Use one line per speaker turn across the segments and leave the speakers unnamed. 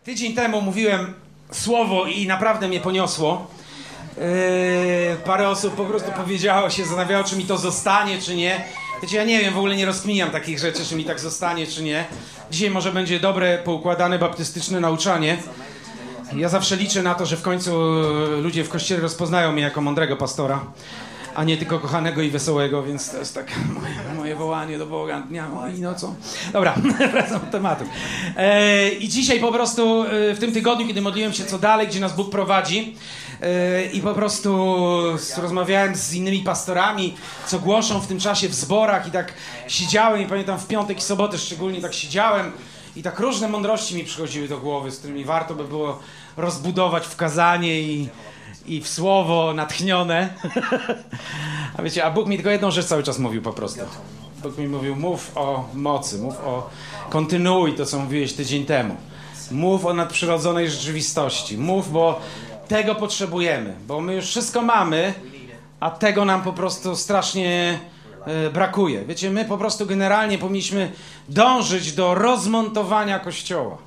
Tydzień temu mówiłem słowo i naprawdę mnie poniosło. Parę osób po prostu powiedziało się, zastanawiało, czy mi to zostanie, czy nie. Wiecie, ja nie wiem, w ogóle nie rozkminiam takich rzeczy, czy mi tak zostanie, czy nie. Dzisiaj może będzie dobre, poukładane, baptystyczne nauczanie. Ja zawsze liczę na to, że w końcu ludzie w kościele rozpoznają mnie jako mądrego pastora, a nie tylko kochanego i wesołego, więc to jest tak moje wołanie do Boga dnia i nocą. Dobra, wracam do tematu. I dzisiaj po prostu w tym tygodniu, kiedy modliłem się co dalej, gdzie nas Bóg prowadzi, i po prostu rozmawiałem z innymi pastorami, co głoszą w tym czasie w zborach, i tak siedziałem, i pamiętam w piątek i sobotę szczególnie tak siedziałem i tak różne mądrości mi przychodziły do głowy, z którymi warto by było rozbudować w kazanie i w słowo natchnione. A wiecie, a Bóg mi tylko jedną rzecz cały czas mówił po prostu. Bóg mi mówił, mów o mocy, kontynuuj to, co mówiłeś tydzień temu. Mów o nadprzyrodzonej rzeczywistości. Mów, bo tego potrzebujemy. Bo my już wszystko mamy, a tego nam po prostu strasznie brakuje. Wiecie, my po prostu generalnie powinniśmy dążyć do rozmontowania Kościoła.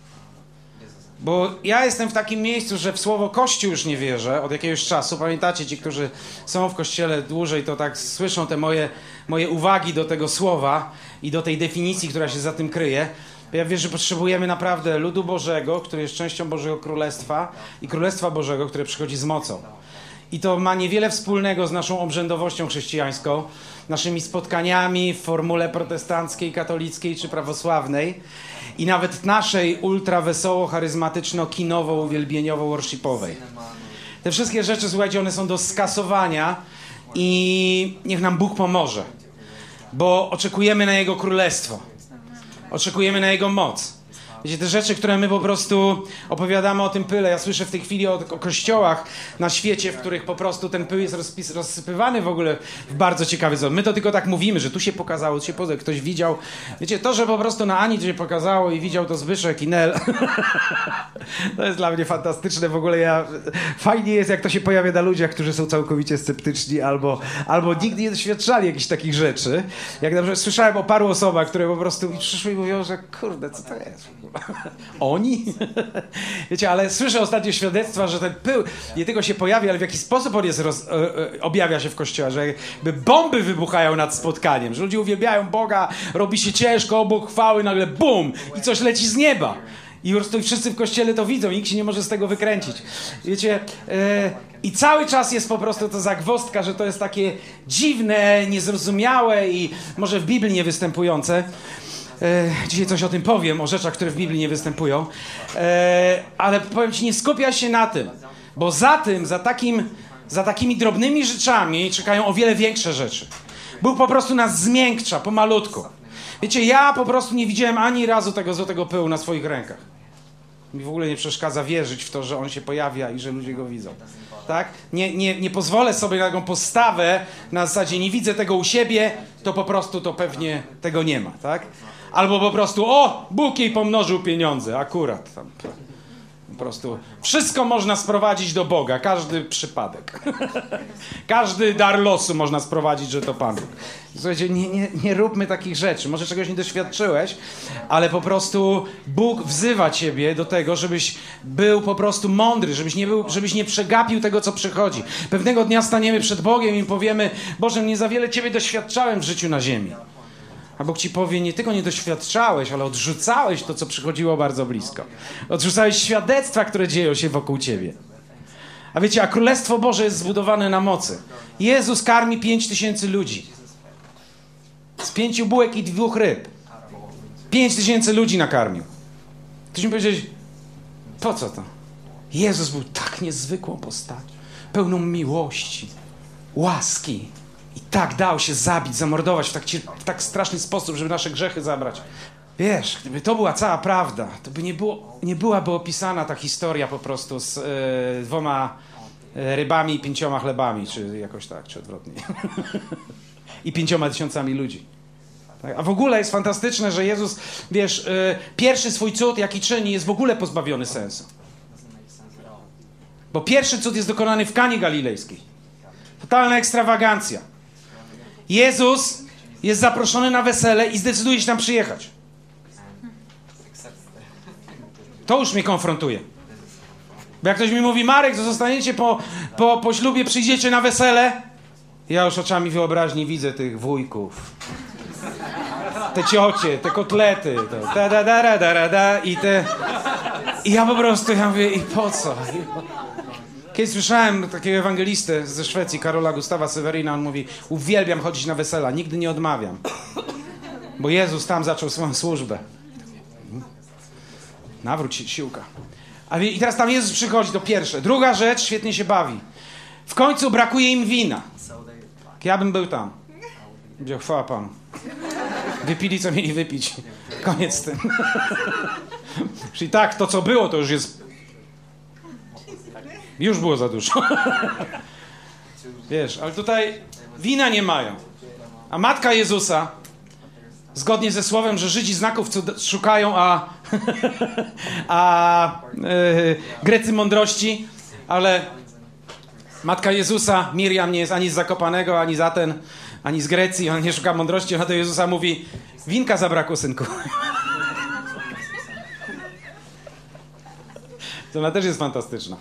Bo ja jestem w takim miejscu, że w słowo Kościół już nie wierzę od jakiegoś czasu. Pamiętacie, ci, którzy są w Kościele dłużej, to tak słyszą te moje uwagi do tego słowa i do tej definicji, która się za tym kryje. Ja wierzę, że potrzebujemy naprawdę ludu Bożego, który jest częścią Bożego Królestwa i Królestwa Bożego, które przychodzi z mocą. I to ma niewiele wspólnego z naszą obrzędowością chrześcijańską, naszymi spotkaniami w formule protestanckiej, katolickiej czy prawosławnej i nawet naszej ultra wesoło, charyzmatyczno, kinowo, uwielbieniowo, worshipowej. Te wszystkie rzeczy, słuchajcie, one są do skasowania i niech nam Bóg pomoże, bo oczekujemy na Jego Królestwo. Oczekujemy na Jego moc. Wiecie, te rzeczy, które my po prostu opowiadamy o tym pyle. Ja słyszę w tej chwili o kościołach na świecie, w których po prostu ten pył jest rozsypywany w ogóle w bardzo ciekawy sposób. My to tylko tak mówimy, że tu się pokazało, tu się ktoś widział. Wiecie, to, że po prostu na Ani to się pokazało i widział to Zbyszek i Nel, to jest dla mnie fantastyczne. W ogóle fajnie jest, jak to się pojawia na ludziach, którzy są całkowicie sceptyczni albo nigdy nie doświadczali jakichś takich rzeczy. Jak na przykład słyszałem o paru osobach, które po prostu przyszły i mówią, że kurde, co to jest? Oni? Wiecie, ale słyszę ostatnio świadectwa, że ten pył nie tylko się pojawia, ale w jaki sposób on jest objawia się w kościele, że jakby bomby wybuchają nad spotkaniem, że ludzie uwielbiają Boga, robi się ciężko, obok chwały, nagle bum i coś leci z nieba. I po prostu wszyscy w kościele to widzą, nikt się nie może z tego wykręcić. Wiecie, i cały czas jest po prostu to zagwozdka, że to jest takie dziwne, niezrozumiałe i może w Biblii nie występujące. Dzisiaj coś o tym powiem, o rzeczach, które w Biblii nie występują. Ale powiem ci, nie skupia się na tym, bo za takimi drobnymi rzeczami czekają o wiele większe rzeczy. Bóg po prostu nas zmiękcza pomalutku. Wiecie, ja po prostu nie widziałem ani razu tego złotego pyłu na swoich rękach. Mi w ogóle nie przeszkadza wierzyć w to, że on się pojawia i że ludzie go widzą. Tak? Nie pozwolę sobie na taką postawę na zasadzie nie widzę tego u siebie, to po prostu to pewnie tego nie ma. Tak? Albo po prostu Bóg jej pomnożył pieniądze, akurat. Tam, po prostu wszystko można sprowadzić do Boga, każdy przypadek. Każdy dar losu można sprowadzić, że to Pan Bóg. Słuchajcie, nie róbmy takich rzeczy. Może czegoś nie doświadczyłeś, ale po prostu Bóg wzywa ciebie do tego, żebyś był po prostu mądry, żebyś nie przegapił tego, co przychodzi. Pewnego dnia staniemy przed Bogiem i powiemy, Boże, nie za wiele Ciebie doświadczałem w życiu na ziemi. A Bóg ci powie, nie tylko nie doświadczałeś, ale odrzucałeś to, co przychodziło bardzo blisko. Odrzucałeś świadectwa, które dzieją się wokół ciebie. A wiecie, a Królestwo Boże jest zbudowane na mocy. Jezus karmi 5000 ludzi. Z 5 bułek i 2 ryb. 5000 ludzi nakarmił. Ktoś mi powiedział, po co to? Jezus był tak niezwykłą postacią, pełną miłości, łaski. I tak dał się zabić, zamordować w tak straszny sposób, żeby nasze grzechy zabrać. Wiesz, gdyby to była cała prawda, to by nie byłaby opisana ta historia po prostu z 2 rybami i 5 chlebami, czy jakoś tak, czy odwrotnie. I 5000 ludzi. Tak? A w ogóle jest fantastyczne, że Jezus, wiesz, pierwszy swój cud, jaki czyni, jest w ogóle pozbawiony sensu. Bo pierwszy cud jest dokonany w Kanie Galilejskiej. Totalna ekstrawagancja. Jezus jest zaproszony na wesele i zdecyduje się tam przyjechać. To już mnie konfrontuje. Bo jak ktoś mi mówi, Marek, to zostaniecie po ślubie, przyjdziecie na wesele, ja już oczami wyobraźni widzę tych wujków. Te ciocie, te kotlety, i ja po prostu, ja mówię, i po co? Kiedyś słyszałem takiego ewangelistę ze Szwecji, Karola Gustawa Sewerina, on mówi, uwielbiam chodzić na wesela, nigdy nie odmawiam. Bo Jezus tam zaczął swoją służbę. Nawróć się, siłka. I teraz tam Jezus przychodzi, to pierwsze. Druga rzecz, świetnie się bawi. W końcu brakuje im wina. Ja bym był tam. Gdzie chwała Panu. Wypili, co mieli wypić. Koniec z tym. Czyli tak, to co było, to już jest... Już było za dużo. Wiesz, ale tutaj wina nie mają. A Matka Jezusa, zgodnie ze słowem, że Żydzi znaków szukają, a Grecy mądrości, ale Matka Jezusa, Miriam, nie jest ani z Zakopanego, ani z Aten, ani z Grecji, ona nie szuka mądrości, ona do Jezusa mówi, winka zabrakło, synku. To ona też jest fantastyczna.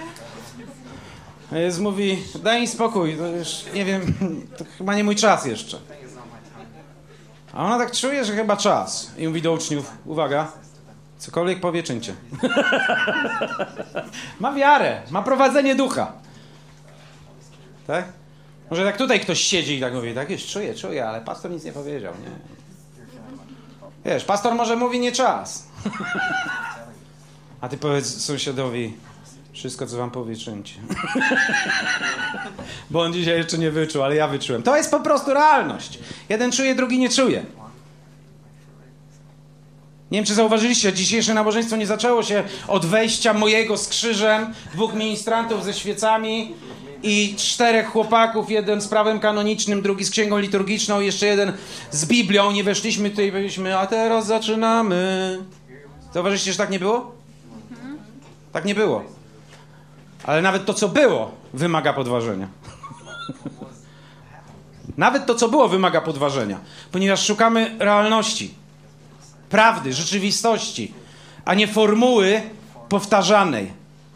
A Jezus mówi, daj mi spokój, to już nie wiem, to chyba nie mój czas jeszcze. A ona tak czuje, że chyba czas. I mówi do uczniów, uwaga, cokolwiek powie, czyńcie. Ma wiarę, ma prowadzenie ducha. Tak? Może tak tutaj ktoś siedzi i tak mówi, tak już czuję, ale pastor nic nie powiedział, nie? Wiesz, pastor może mówi nie czas. A ty powiedz sąsiadowi, wszystko co wam powie, czyńcie. Bo on dzisiaj jeszcze nie wyczuł, ale ja wyczułem. To jest po prostu realność. Jeden czuje, drugi nie czuje. Nie wiem, czy zauważyliście, dzisiejsze nabożeństwo nie zaczęło się od wejścia mojego z krzyżem, 2 ministrantów ze świecami i 4 chłopaków, jeden z prawem kanonicznym, drugi z księgą liturgiczną, jeszcze jeden z Biblią. Nie weszliśmy tutaj i powiedzieliśmy, a teraz zaczynamy. Zauważyliście, że tak nie było? Tak nie było. Ale nawet to, co było, wymaga podważenia. Nawet to, co było, wymaga podważenia. Ponieważ szukamy realności, prawdy, rzeczywistości, a nie formuły powtarzanej.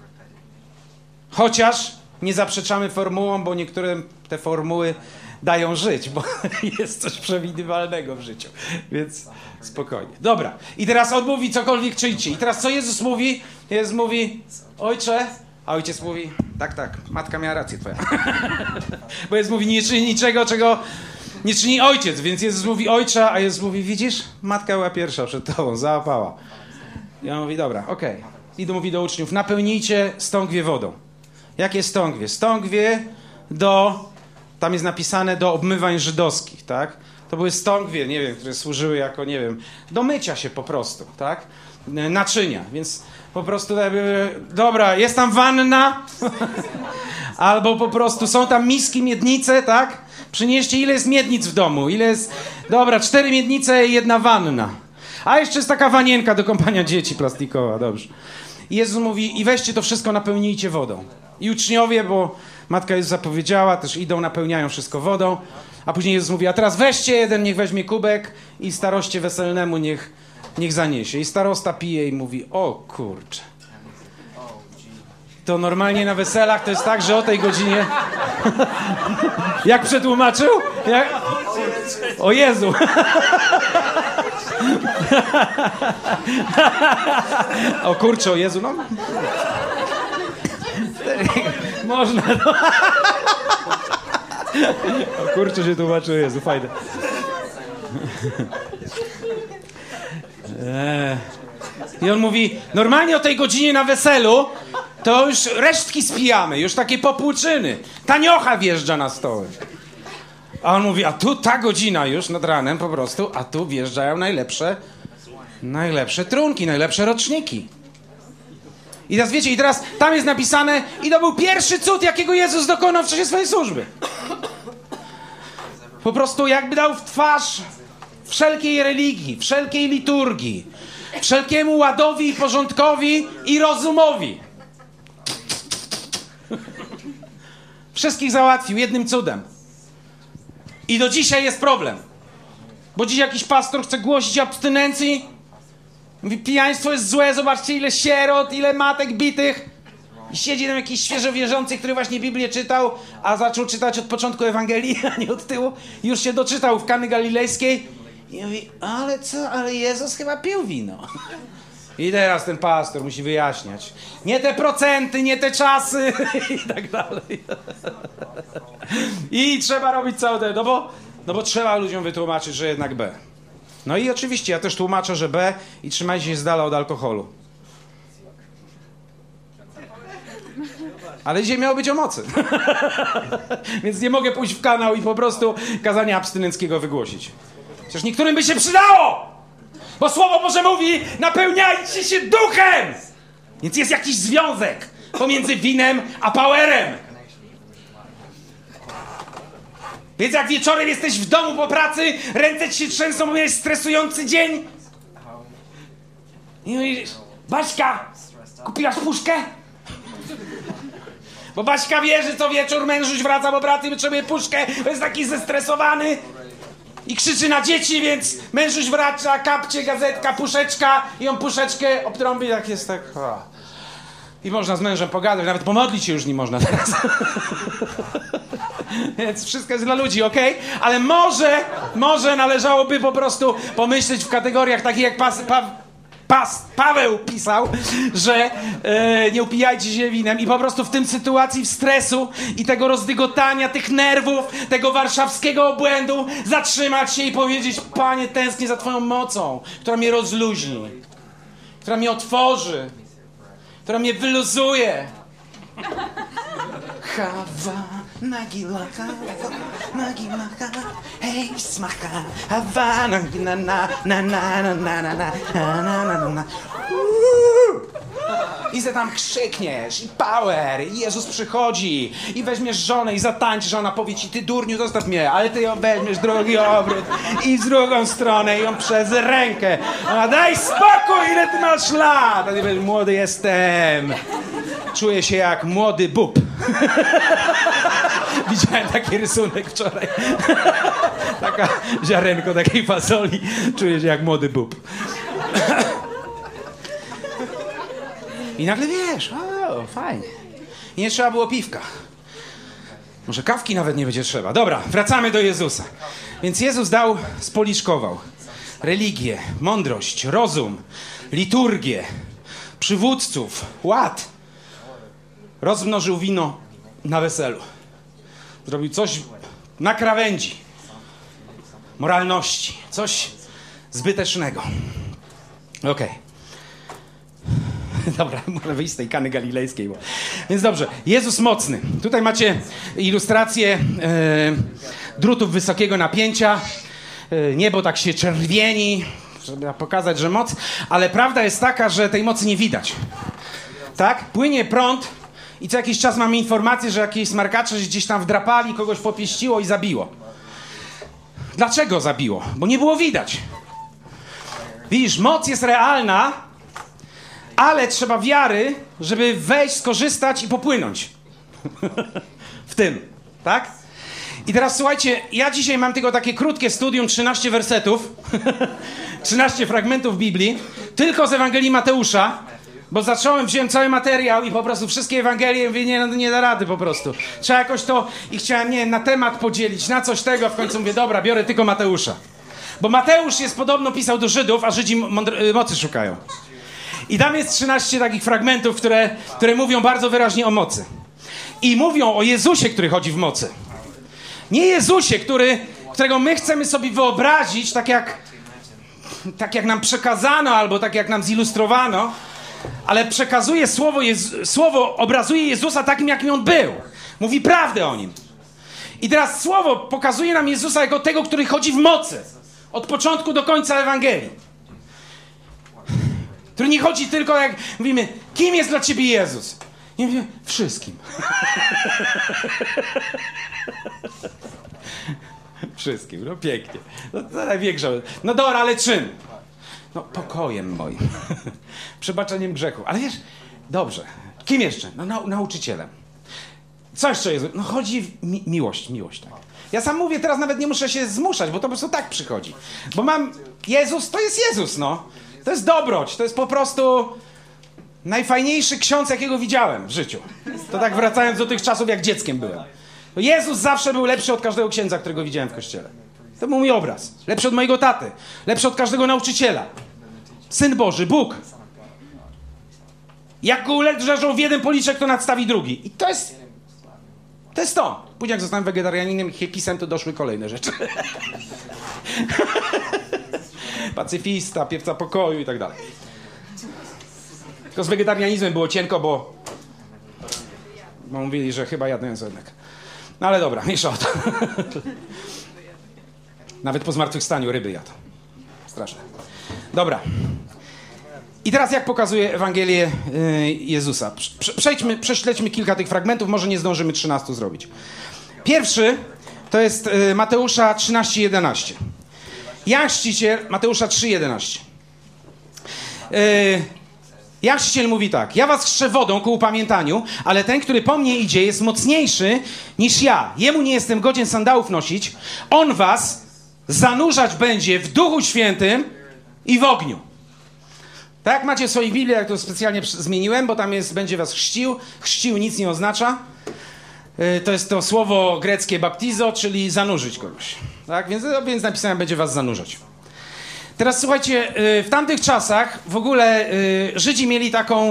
Chociaż nie zaprzeczamy formułom, bo niektóre te formuły dają żyć, bo jest coś przewidywalnego w życiu. Więc spokojnie. Dobra. I teraz on mówi, cokolwiek czyjcie. I teraz co Jezus mówi? Jezus mówi, Ojcze, a ojciec mówi, tak, matka miała rację twoja. Bo Jezus mówi, nie czyni niczego, czego nie czyni ojciec. Więc Jezus mówi, Ojcze, a Jezus mówi, widzisz, matka była pierwsza przed tobą, załapała. I on mówi, dobra, okej. I mówi do uczniów, napełnijcie stągwie wodą. Jakie stągwie? Stągwie tam jest napisane do obmywań żydowskich, tak? To były stągwie, nie wiem, które służyły jako, nie wiem, do mycia się po prostu, tak? Naczynia, więc po prostu dobra, jest tam wanna, albo po prostu są tam miski, miednice, tak? Przynieście, ile jest miednic w domu, ile jest... Dobra, 4 miednice i 1 wanna. A jeszcze jest taka wanienka do kąpania dzieci plastikowa, dobrze. I Jezus mówi, i weźcie to wszystko, napełnijcie wodą. I uczniowie, bo Matka Jezusa powiedziała, też idą, napełniają wszystko wodą. A później Jezus mówi, a teraz weźcie jeden, niech weźmie kubek i staroście weselnemu niech zaniesie. I starosta pije i mówi, o kurczę. To normalnie na weselach to jest tak, że o tej godzinie... Jak przetłumaczył? O Jezu! O kurczę, o Jezu, no. Można, no. O kurczę się tłumaczy, o Jezu, fajne. I on mówi, normalnie o tej godzinie na weselu to już resztki spijamy, już takie popłuczyny. Taniocha wjeżdża na stoły. A on mówi, a tu ta godzina już nad ranem po prostu, a tu wjeżdżają najlepsze trunki, najlepsze roczniki. I teraz wiecie, i teraz tam jest napisane, i to był pierwszy cud, jakiego Jezus dokonał w czasie swojej służby. Po prostu jakby dał w twarz wszelkiej religii, wszelkiej liturgii, wszelkiemu ładowi i porządkowi i rozumowi. Wszystkich załatwił jednym cudem. I do dzisiaj jest problem. Bo dziś jakiś pastor chce głosić abstynencji Mówi, pijaństwo jest złe, zobaczcie ile sierot, ile matek bitych. I siedzi tam jakiś świeżo wierzący, który właśnie Biblię czytał, a zaczął czytać od początku Ewangelii, a nie od tyłu. Już się doczytał w Kany Galilejskiej. I mówi, ale co, ale Jezus chyba pił wino. I teraz ten pastor musi wyjaśniać. Nie te procenty, nie te czasy i tak dalej. I trzeba robić całe te, no bo trzeba ludziom wytłumaczyć, że jednak B. No i oczywiście ja też tłumaczę, że B i trzymajcie się z dala od alkoholu. Ale dzisiaj miało być o mocy. Więc nie mogę pójść w kanał i po prostu kazania abstynenckiego wygłosić. Chociaż niektórym by się przydało! Bo Słowo Boże mówi, napełniajcie się duchem! Więc jest jakiś związek pomiędzy winem a powerem. Więc jak wieczorem jesteś w domu po pracy, ręce ci się trzęsą, bo miałeś stresujący dzień. I mówisz, Baśka, kupiłaś puszkę? Bo Baśka wie, że co wieczór mężuś wraca po pracy i potrzebuje puszkę, bo jest taki zestresowany. I krzyczy na dzieci, więc mężuś wraca, kapcie, gazetka, puszeczka i on puszeczkę obtrąbi, tak jest tak. I można z mężem pogadać, nawet pomodlić się już nie można teraz. Więc wszystko jest dla ludzi, okej? Ale może należałoby po prostu pomyśleć w kategoriach takich jak Paweł pisał, że nie upijajcie się winem i po prostu w tym sytuacji stresu i tego rozdygotania, tych nerwów, tego warszawskiego obłędu zatrzymać się i powiedzieć, Panie, tęsknię za Twoją mocą, która mnie rozluźni, która mnie otworzy, która mnie wyluzuje. Hawa, nagilaka, nagilaka, hej, smaka, hawa, na na na na na na na na na. I ze tam krzykniesz, i power, i Jezus przychodzi, i weźmiesz żonę i zatańczysz, ona powie ci, ty durniu, zostaw mnie, ale ty ją weźmiesz drugi obrót i z drugą stronę, i ją przez rękę. Ona, daj spokój, ile ty masz lat? A ty powiesz, młody jestem. Czuję się jak młody bób. Widziałem taki rysunek wczoraj. Taka ziarenko takiej fasoli. Czuję się jak młody bób. I nagle wiesz, o, fajnie. I nie trzeba było piwka. Może kawki nawet nie będzie trzeba. Dobra, wracamy do Jezusa. Więc Jezus spoliczkował religię, mądrość, rozum, liturgię, przywódców, ład. Rozmnożył wino na weselu. Zrobił coś na krawędzi moralności. Coś zbytecznego. Okej. Dobra, muszę wyjść z tej Kany Galilejskiej. Więc dobrze, Jezus mocny. Tutaj macie ilustrację drutów wysokiego napięcia. Niebo tak się czerwieni, żeby pokazać, że moc. Ale prawda jest taka, że tej mocy nie widać. Tak? Płynie prąd i co jakiś czas mamy informację, że jakieś smarkacze gdzieś tam wdrapali, kogoś popieściło i zabiło. Dlaczego zabiło? Bo nie było widać. Widzisz, moc jest realna, ale trzeba wiary, żeby wejść, skorzystać i popłynąć. W tym, tak? I teraz słuchajcie, ja dzisiaj mam tylko takie krótkie studium, 13 wersetów, 13 fragmentów Biblii, tylko z Ewangelii Mateusza, bo wziąłem cały materiał i po prostu wszystkie Ewangelie, mówię, nie da rady po prostu. Trzeba jakoś to, i chciałem, na temat podzielić, na coś tego, a w końcu mówię, dobra, biorę tylko Mateusza. Bo Mateusz podobno pisał do Żydów, a Żydzi mocy szukają. I tam jest 13 takich fragmentów, które mówią bardzo wyraźnie o mocy. I mówią o Jezusie, który chodzi w mocy. Nie Jezusie, którego my chcemy sobie wyobrazić, tak jak nam przekazano, albo tak jak nam zilustrowano, ale przekazuje Słowo obrazuje Jezusa takim, jakim On był. Mówi prawdę o Nim. I teraz Słowo pokazuje nam Jezusa jako tego, który chodzi w mocy. Od początku do końca Ewangelii. Który nie chodzi tylko jak mówimy, kim jest dla ciebie Jezus? Nie mówimy, wszystkim. Wszystkim, no pięknie. No, to największa. No dobra, ale czym? No pokojem moim. Przebaczeniem grzechu. Ale wiesz, dobrze. Kim jeszcze? No nauczycielem. Co jeszcze jest? No chodzi miłość, tak. Ja sam mówię, teraz nawet nie muszę się zmuszać, bo to po prostu tak przychodzi. Bo mam Jezus, to jest Jezus, no. To jest dobroć, to jest po prostu najfajniejszy ksiądz, jakiego widziałem w życiu. To tak wracając do tych czasów, jak dzieckiem byłem. Jezus zawsze był lepszy od każdego księdza, którego widziałem w kościele. To był mój obraz. Lepszy od mojego taty. Lepszy od każdego nauczyciela. Syn Boży, Bóg. Jak go uleżą w jeden policzek, to nadstawi drugi. I to jest to. Później jak zostałem wegetarianinem i hipisem, to doszły kolejne rzeczy. Pacyfista, piewca pokoju i tak dalej. Tylko z wegetarianizmem było cienko, bo mówili, że chyba jadłem jednak. No ale dobra, mniejsza o to. Nawet po zmartwychwstaniu ryby jadł. Straszne. Dobra. I teraz jak pokazuje Ewangelię Jezusa? Prześledźmy kilka tych fragmentów, może nie zdążymy 13 zrobić. Pierwszy to jest Mateusza 13:11. Jan Chrzciciel, Mateusza 3:11. Jan Chrzciciel mówi tak: ja was chrzczę wodą ku upamiętaniu, ale ten, który po mnie idzie, jest mocniejszy niż ja. Jemu nie jestem godzien sandałów nosić. On was zanurzać będzie w Duchu Świętym i w ogniu. Tak jak macie w swoich Bibliach, jak to specjalnie zmieniłem, bo tam będzie was chrzcił. Chrzcił nic nie oznacza. To jest to słowo greckie baptizo, czyli zanurzyć kogoś. Tak? Więc napisałem, będzie was zanurzać. Teraz słuchajcie, w tamtych czasach w ogóle Żydzi mieli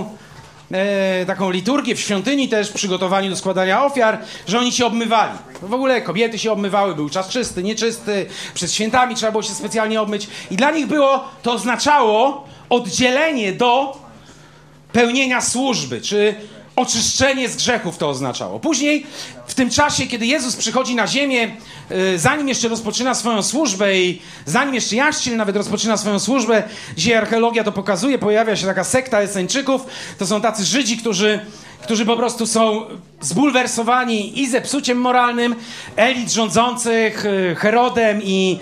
taką liturgię w świątyni też, przygotowani do składania ofiar, że oni się obmywali. W ogóle kobiety się obmywały, był czas czysty, nieczysty, przed świętami trzeba było się specjalnie obmyć. I dla nich to oznaczało oddzielenie do pełnienia służby, czy oczyszczenie z grzechów to oznaczało. Później, w tym czasie, kiedy Jezus przychodzi na ziemię, zanim jeszcze rozpoczyna swoją służbę i zanim jeszcze Jan Chrzciciel nawet rozpoczyna swoją służbę, dzisiaj archeologia to pokazuje, pojawia się taka sekta Eseńczyków. To są tacy Żydzi, którzy po prostu są zbulwersowani i zepsuciem moralnym elit rządzących, Herodem i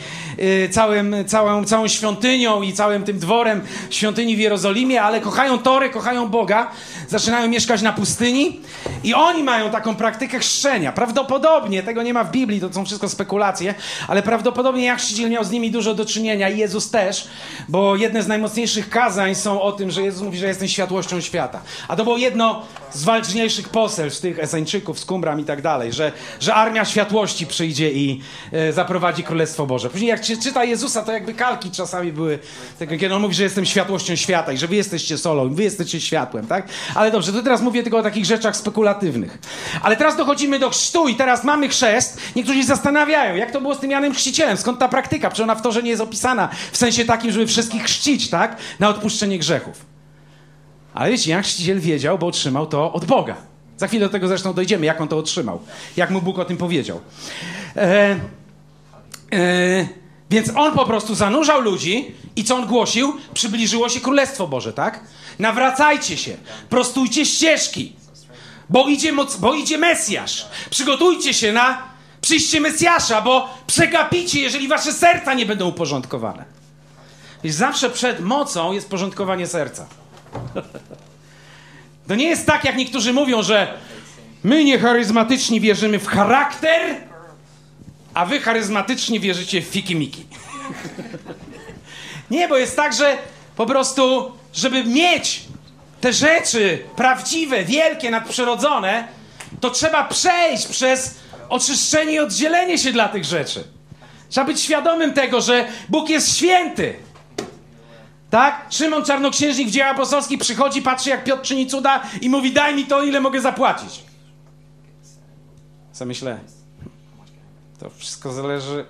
całą świątynią i całym tym dworem świątyni w Jerozolimie, ale kochają Torę, kochają Boga, zaczynają mieszkać na pustyni i oni mają taką praktykę chrzczenia. Prawdopodobnie, tego nie ma w Biblii, to są wszystko spekulacje, ale prawdopodobnie Jan Chrzciciel miał z nimi dużo do czynienia i Jezus też, bo jedne z najmocniejszych kazań są o tym, że Jezus mówi, że jestem światłością świata. A to było jedno z ważniejszych poselstw tych Eseńczyków z Qumran i tak dalej, że armia światłości przyjdzie i zaprowadzi Królestwo Boże. Później jak czyta Jezusa, to jakby kalki czasami były, kiedy on mówi, że jestem światłością świata i że wy jesteście solą, wy jesteście światłem, tak? Ale dobrze, to teraz mówię tylko o takich rzeczach spekulatywnych. Ale teraz dochodzimy do chrztu i teraz mamy chrzest. Niektórzy się zastanawiają, jak to było z tym Janem Chrzcicielem, skąd ta praktyka? Przecież ona w Torze nie jest opisana w sensie takim, żeby wszystkich chrzcić, tak? Na odpuszczenie grzechów. Ale wiecie, Jan Chrzciciel wiedział, bo otrzymał to od Boga. Za chwilę do tego zresztą dojdziemy, jak on to otrzymał. Jak mu Bóg o tym powiedział. Więc on po prostu zanurzał ludzi i co on głosił? Przybliżyło się Królestwo Boże, tak? Nawracajcie się, prostujcie ścieżki, bo idzie Mesjasz. Przygotujcie się na przyjście Mesjasza, bo przegapicie, jeżeli wasze serca nie będą uporządkowane. Więc zawsze przed mocą jest porządkowanie serca. To nie jest tak, jak niektórzy mówią, że my niecharyzmatyczni wierzymy w charakter, a wy charyzmatycznie wierzycie w fiki-miki. Nie, bo jest tak, że po prostu, żeby mieć te rzeczy prawdziwe, wielkie, nadprzyrodzone, to trzeba przejść przez oczyszczenie i oddzielenie się dla tych rzeczy. Trzeba być świadomym tego, że Bóg jest święty. Tak? Szymon Czarnoksiężnik w Dziejach Apostolskich przychodzi, patrzy jak Piotr czyni cuda i mówi, daj mi to, ile mogę zapłacić. Co myślę? To wszystko zależy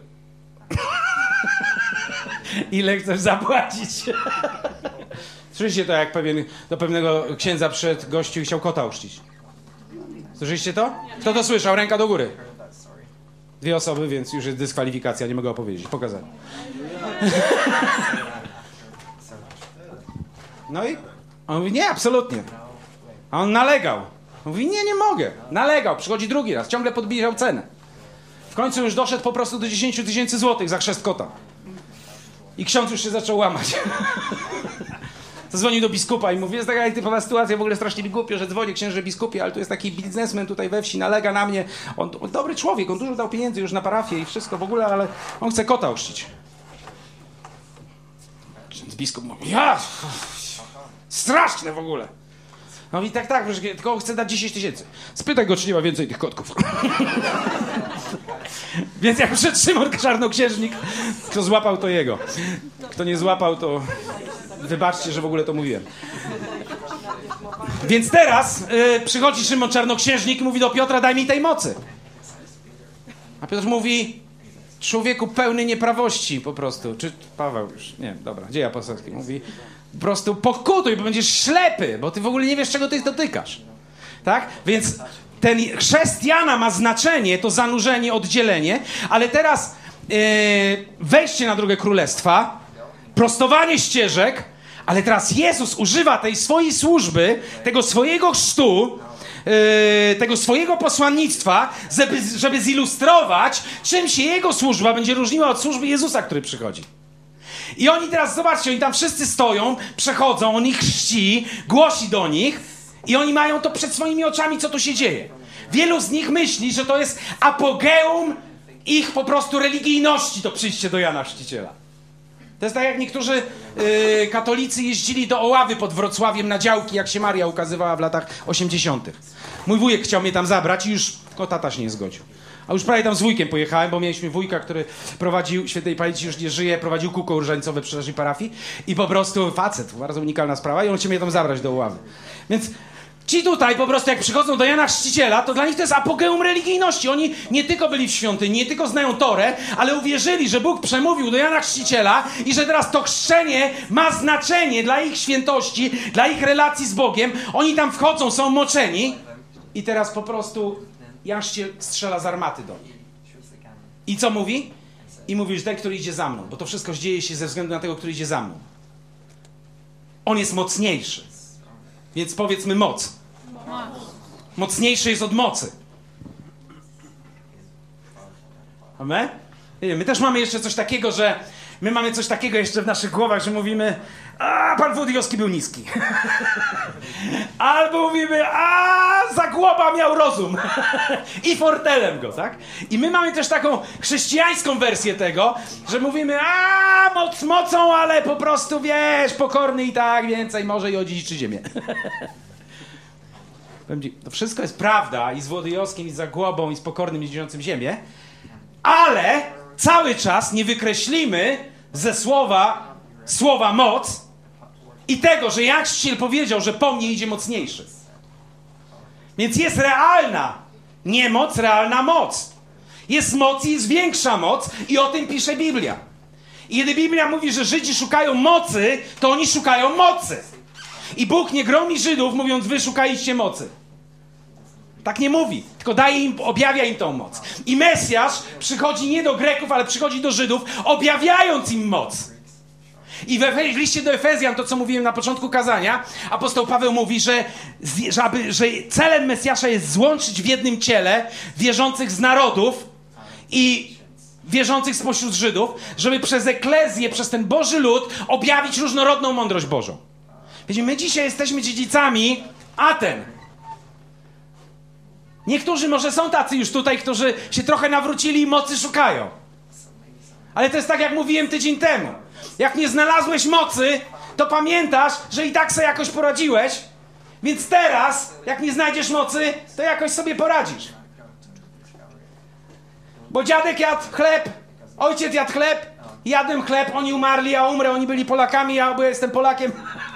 ile chcesz zapłacić. Słyszeliście to, jak do pewnego księdza przyszedł gościu i chciał kota uczcić? Słyszeliście to? Kto to słyszał? Ręka do góry. 2 osoby, więc już jest dyskwalifikacja, nie mogę opowiedzieć. Pokazać. No i on mówi, nie, absolutnie. A on nalegał. On mówi, nie mogę. Nalegał, przychodzi drugi raz, ciągle podbijał cenę. W końcu już doszedł po prostu do 10 000 złotych za chrzest kota. I ksiądz już się zaczął łamać. Zadzwonił do biskupa i mówi, jest taka typowa sytuacja, w ogóle strasznie mi głupio, że dzwonię księże biskupie, ale tu jest taki biznesmen tutaj we wsi, nalega na mnie. On dobry człowiek, on dużo dał pieniędzy już na parafię i wszystko w ogóle, ale on chce kota uczcić. Biskup mówi, straszne w ogóle. No i tak, proszę, tylko chcę dać 10 000. Spytaj go, czy nie ma więcej tych kotków. Więc jak przyszedł Szymon Czarnoksiężnik, kto złapał, to jego. Kto nie złapał, to wybaczcie, że w ogóle to mówiłem. Więc teraz przychodzi Szymon Czarnoksiężnik i mówi do Piotra, daj mi tej mocy. A Piotr mówi, człowieku pełny nieprawości po prostu. Czy Paweł już, nie, dobra, Dzieje Apostolskie. Mówi, po prostu pokutuj, bo będziesz ślepy, bo ty w ogóle nie wiesz, czego ty dotykasz. Tak? Więc ten chrzest Jana ma znaczenie, to zanurzenie, oddzielenie, ale teraz wejście na drogę królestwa, prostowanie ścieżek, ale teraz Jezus używa tej swojej służby, tego swojego chrztu, tego swojego posłannictwa, żeby zilustrować, czym się jego służba będzie różniła od służby Jezusa, który przychodzi. I oni teraz, zobaczcie, oni tam wszyscy stoją, przechodzą, on ich chrzci, głosi do nich i oni mają to przed swoimi oczami, co tu się dzieje. Wielu z nich myśli, że to jest apogeum ich po prostu religijności, to przyjście do Jana Chrzciciela. To jest tak, jak niektórzy katolicy jeździli do Oławy pod Wrocławiem na działki, jak się Maria ukazywała w latach 80. Mój wujek chciał mnie tam zabrać i już tata się nie zgodził. A już prawie tam z wujkiem pojechałem, bo mieliśmy wujka, który prowadził, świętej pamięci już nie żyje, prowadził kółko różańcowe przy naszej parafii i po prostu facet, bardzo unikalna sprawa i on chciał mnie tam zabrać do Oławy. Więc ci tutaj po prostu jak przychodzą do Jana Chrzciciela, to dla nich to jest apogeum religijności. Oni nie tylko byli w świątyni, nie tylko znają Torę, ale uwierzyli, że Bóg przemówił do Jana Chrzciciela i że teraz to chrzczenie ma znaczenie dla ich świętości, dla ich relacji z Bogiem. Oni tam wchodzą, są moczeni i teraz po prostu Jan Chrzciciel strzela z armaty do nich. I co mówi? I mówi, że ten, który idzie za mną, bo to wszystko dzieje się ze względu na tego, który idzie za mną. On jest mocniejszy. Więc powiedzmy moc. Mocniejszy jest od mocy. Amen? My też mamy jeszcze coś takiego, że my mamy coś takiego jeszcze w naszych głowach, że mówimy, a pan Włodyjowski był niski. Albo mówimy, a Zagłoba miał rozum. I fortelem go, tak? I my mamy też taką chrześcijańską wersję tego, że mówimy, a moc mocą, ale po prostu wiesz, pokorny i tak więcej może i odziedziczy ziemię. To wszystko jest prawda i z Włodyjowskim, i z Zagłobą, i z pokornym, i dziedziczącym ziemię, ale cały czas nie wykreślimy ze słowa moc i tego, że Jan Chrzciciel powiedział, że po mnie idzie mocniejszy. Więc jest realna niemoc, realna moc. Jest moc i jest większa moc i o tym pisze Biblia. I kiedy Biblia mówi, że Żydzi szukają mocy, to oni szukają mocy. I Bóg nie gromi Żydów, mówiąc, wy szukaliście mocy. Tak nie mówi, tylko daje im, objawia im tą moc. I Mesjasz przychodzi nie do Greków, ale przychodzi do Żydów, objawiając im moc. I w liście do Efezjan, to co mówiłem na początku kazania, apostoł Paweł mówi, że celem Mesjasza jest złączyć w jednym ciele wierzących z narodów i wierzących spośród Żydów, żeby przez eklezję, przez ten Boży lud objawić różnorodną mądrość Bożą. Wiecie, my dzisiaj jesteśmy dziedzicami Aten. Niektórzy może są tacy już tutaj, którzy się trochę nawrócili i mocy szukają. Ale to jest tak, jak mówiłem tydzień temu. Jak nie znalazłeś mocy, to pamiętasz, że i tak sobie jakoś poradziłeś, więc teraz, jak nie znajdziesz mocy, to jakoś sobie poradzisz. Bo dziadek jadł chleb, ojciec jadł chleb, jadłem chleb, oni umarli, ja umrę, oni byli Polakami, ja jestem Polakiem.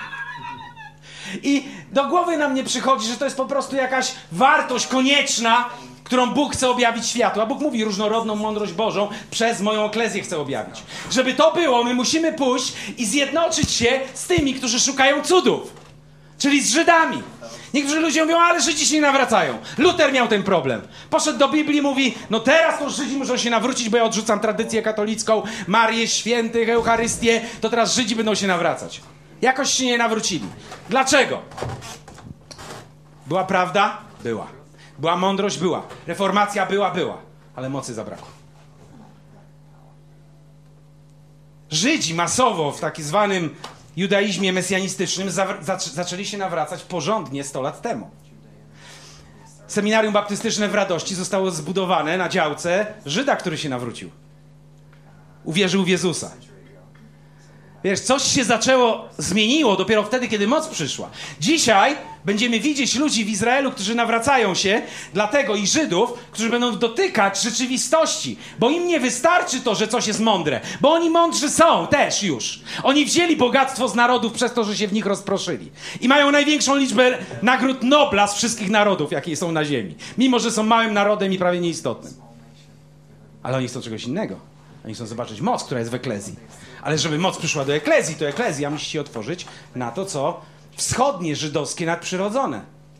I do głowy nam nie przychodzi, że to jest po prostu jakaś wartość konieczna, którą Bóg chce objawić światu. A Bóg mówi, różnorodną mądrość Bożą przez moją eklezję chce objawić. Żeby to było, my musimy pójść i zjednoczyć się z tymi, którzy szukają cudów. Czyli z Żydami. Niektórzy ludzie mówią, ale Żydzi się nie nawracają. Luter miał ten problem. Poszedł do Biblii i mówi, no teraz to Żydzi muszą się nawrócić, bo ja odrzucam tradycję katolicką, Marię Świętych, Eucharystię, to teraz Żydzi będą się nawracać. Jakoś się nie nawrócili. Dlaczego? Była prawda? Była. Była mądrość? Była. Reformacja? Była. Ale mocy zabrakło. Żydzi masowo w tak zwanym judaizmie mesjanistycznym zaczęli się nawracać porządnie 100 lat temu. Seminarium baptystyczne w Radości zostało zbudowane na działce Żyda, który się nawrócił. Uwierzył w Jezusa. Wiesz, coś się zmieniło dopiero wtedy, kiedy moc przyszła. Dzisiaj będziemy widzieć ludzi w Izraelu, którzy nawracają się, dlatego i Żydów, którzy będą dotykać rzeczywistości, bo im nie wystarczy to, że coś jest mądre, bo oni mądrzy są też już. Oni wzięli bogactwo z narodów przez to, że się w nich rozproszyli. I mają największą liczbę nagród Nobla z wszystkich narodów, jakie są na ziemi. Mimo, że są małym narodem i prawie nieistotnym. Ale oni chcą czegoś innego. Oni chcą zobaczyć moc, która jest w eklezji. Ale żeby moc przyszła do eklezji, to eklezja musi się otworzyć na to, co wschodnie, żydowskie, nadprzyrodzone.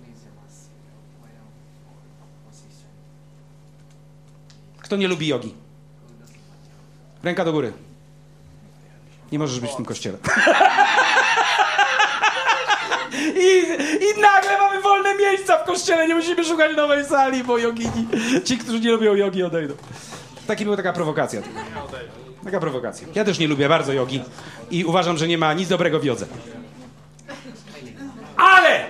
Kto nie lubi jogi? Ręka do góry. Nie możesz być w tym kościele. I nagle mamy wolne miejsca w kościele. Nie musimy szukać nowej sali, bo jogini, ci, którzy nie lubią jogi, odejdą. Taka prowokacja. Taka prowokacja. Ja też nie lubię bardzo jogi i uważam, że nie ma nic dobrego w jodze. Ale!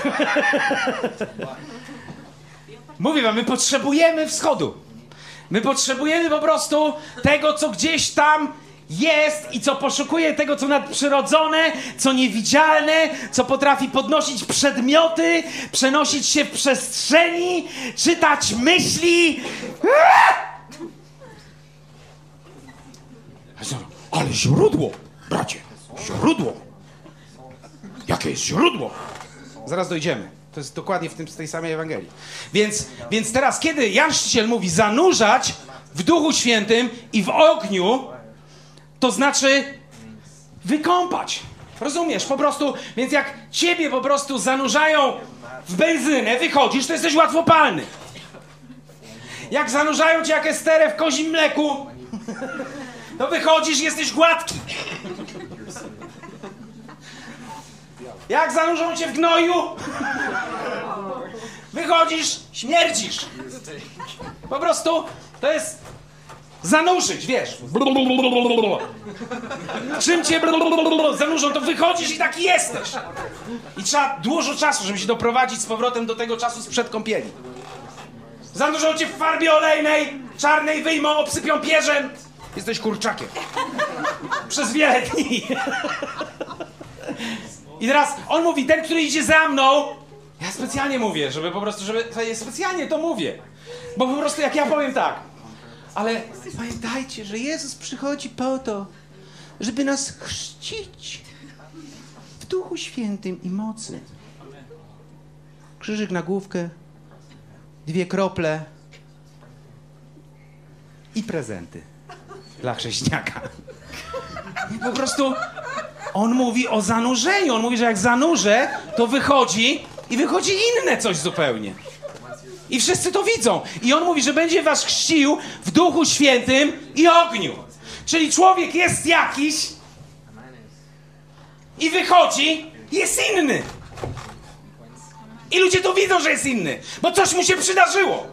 Mówię wam, my potrzebujemy wschodu. My potrzebujemy po prostu tego, co gdzieś tam jest i co poszukuje tego, co nadprzyrodzone, co niewidzialne, co potrafi podnosić przedmioty, przenosić się w przestrzeni, czytać myśli. Ale źródło, bracie, źródło. Jakie jest źródło? Zaraz dojdziemy. To jest dokładnie z tej samej Ewangelii. Więc teraz, kiedy Jan Chrzciciel mówi zanurzać w Duchu Świętym i w ogniu, to znaczy wykąpać. Rozumiesz? Po prostu, więc jak ciebie po prostu zanurzają w benzynę, wychodzisz, to jesteś łatwopalny. Jak zanurzają cię jak Esterę w kozim mleku, to wychodzisz i jesteś gładki. Jak zanurzą cię w gnoju, wychodzisz, śmierdzisz. Po prostu to jest zanurzyć, wiesz. Czym cię zanurzą, to wychodzisz i taki jesteś. I trzeba dużo czasu, żeby się doprowadzić z powrotem do tego czasu sprzed kąpieli. Zanurzą cię w farbie olejnej, czarnej, wyjmą, obsypią pierzem. Jesteś kurczakiem. Przez wiele dni. I teraz on mówi, ten, który idzie za mną, ja specjalnie mówię, specjalnie to mówię. Bo po prostu jak ja powiem tak, ale pamiętajcie, że Jezus przychodzi po to, żeby nas chrzcić w Duchu Świętym i mocy. Krzyżyk na główkę, 2 krople i prezenty dla chrześcijaka. I po prostu on mówi o zanurzeniu. On mówi, że jak zanurzę, to wychodzi inne coś zupełnie. I wszyscy to widzą. I on mówi, że będzie was chrzcił w Duchu Świętym i ogniu. Czyli człowiek jest jakiś i wychodzi, jest inny. I ludzie to widzą, że jest inny, bo coś mu się przydarzyło.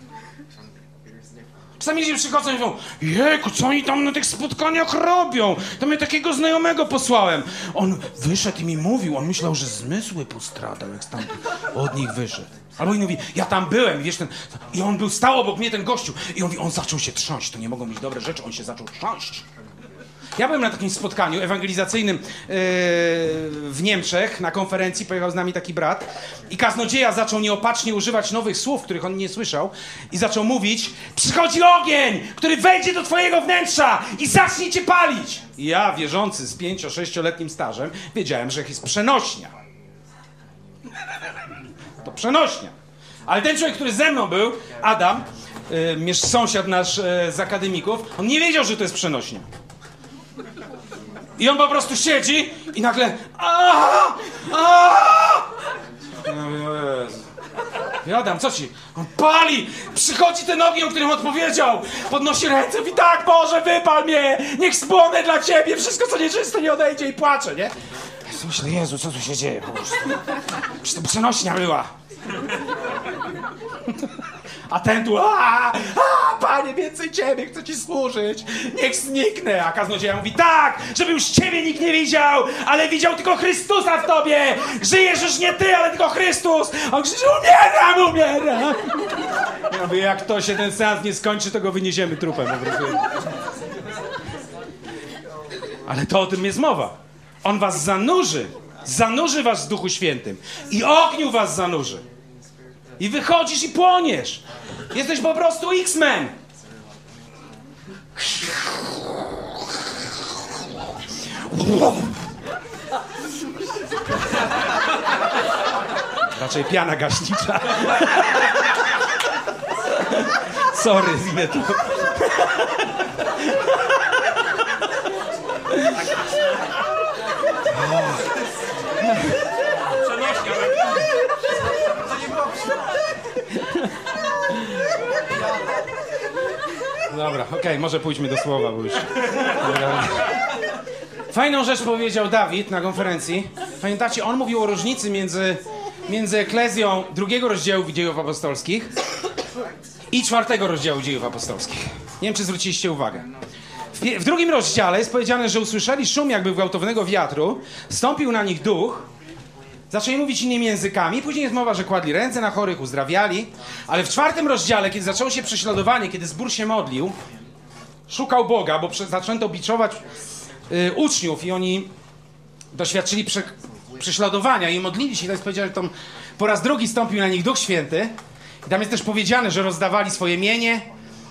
Czasami ludzie przychodzą i mówią, jejku, co oni tam na tych spotkaniach robią? Tam ja takiego znajomego posłałem. On wyszedł i mi mówił, on myślał, że zmysły postradał, jak stamtąd od nich wyszedł. Albo inny mówi, ja tam byłem, wiesz, i on stał obok mnie, ten gościu, i on mówi, on zaczął się trząść, to nie mogą być dobre rzeczy, on się zaczął trząść. Ja byłem na takim spotkaniu ewangelizacyjnym w Niemczech, na konferencji, pojechał z nami taki brat i kaznodzieja zaczął nieopatrznie używać nowych słów, których on nie słyszał i zaczął mówić, przychodzi ogień, który wejdzie do twojego wnętrza i zacznie cię palić. I ja, wierzący z 5-6-letnim stażem, wiedziałem, że jest przenośnia. To przenośnia. Ale ten człowiek, który ze mną był, Adam, sąsiad nasz z akademików, on nie wiedział, że to jest przenośnia. I on po prostu siedzi i nagle Adam, co ci? On pali! Przychodzi ten ogień, o którym odpowiedział! Podnosi ręce i tak, Boże, wypal mnie! Niech spłonę dla Ciebie! Wszystko, co nieczyste, nie odejdzie i płacze, nie? Ja myślę, Jezu, co tu się dzieje po prostu? Przecież to przenośnia była. A ten tu, Panie, więcej Ciebie, chcę Ci służyć, niech zniknę. A kaznodzieja mówi, tak, żeby już Ciebie nikt nie widział, ale widział tylko Chrystusa w Tobie. Żyjesz już nie Ty, ale tylko Chrystus. A on krzyczy, umieram. Ja mówię, jak to się ten seans nie skończy, to go wyniesiemy trupem po prostu. Ale to o tym jest mowa. On was zanurzy was w Duchu Świętym i ogniu was zanurzy. I wychodzisz i płoniesz. Jesteś po prostu X-Men. Raczej piana gaśnicza. Sorry, zmię to. Dobra, okej, może pójdźmy do słowa, bo już... Fajną rzecz powiedział Dawid na konferencji. Pamiętacie, on mówił o różnicy między eklezją 2 rozdziału Dziejów Apostolskich i 4 rozdziału Dziejów Apostolskich. Nie wiem, czy zwróciliście uwagę. W 2 rozdziale jest powiedziane, że usłyszeli szum jakby gwałtownego wiatru, zstąpił na nich duch, zaczęli mówić innymi językami, później jest mowa, że kładli ręce na chorych, uzdrawiali, ale w 4 rozdziale, kiedy zaczęło się prześladowanie, kiedy zbór się modlił, szukał Boga, bo zaczęto biczować uczniów i oni doświadczyli prześladowania i modlili się. I to jest powiedziane, że tam po raz drugi stąpił na nich Duch Święty. I tam jest też powiedziane, że rozdawali swoje mienie,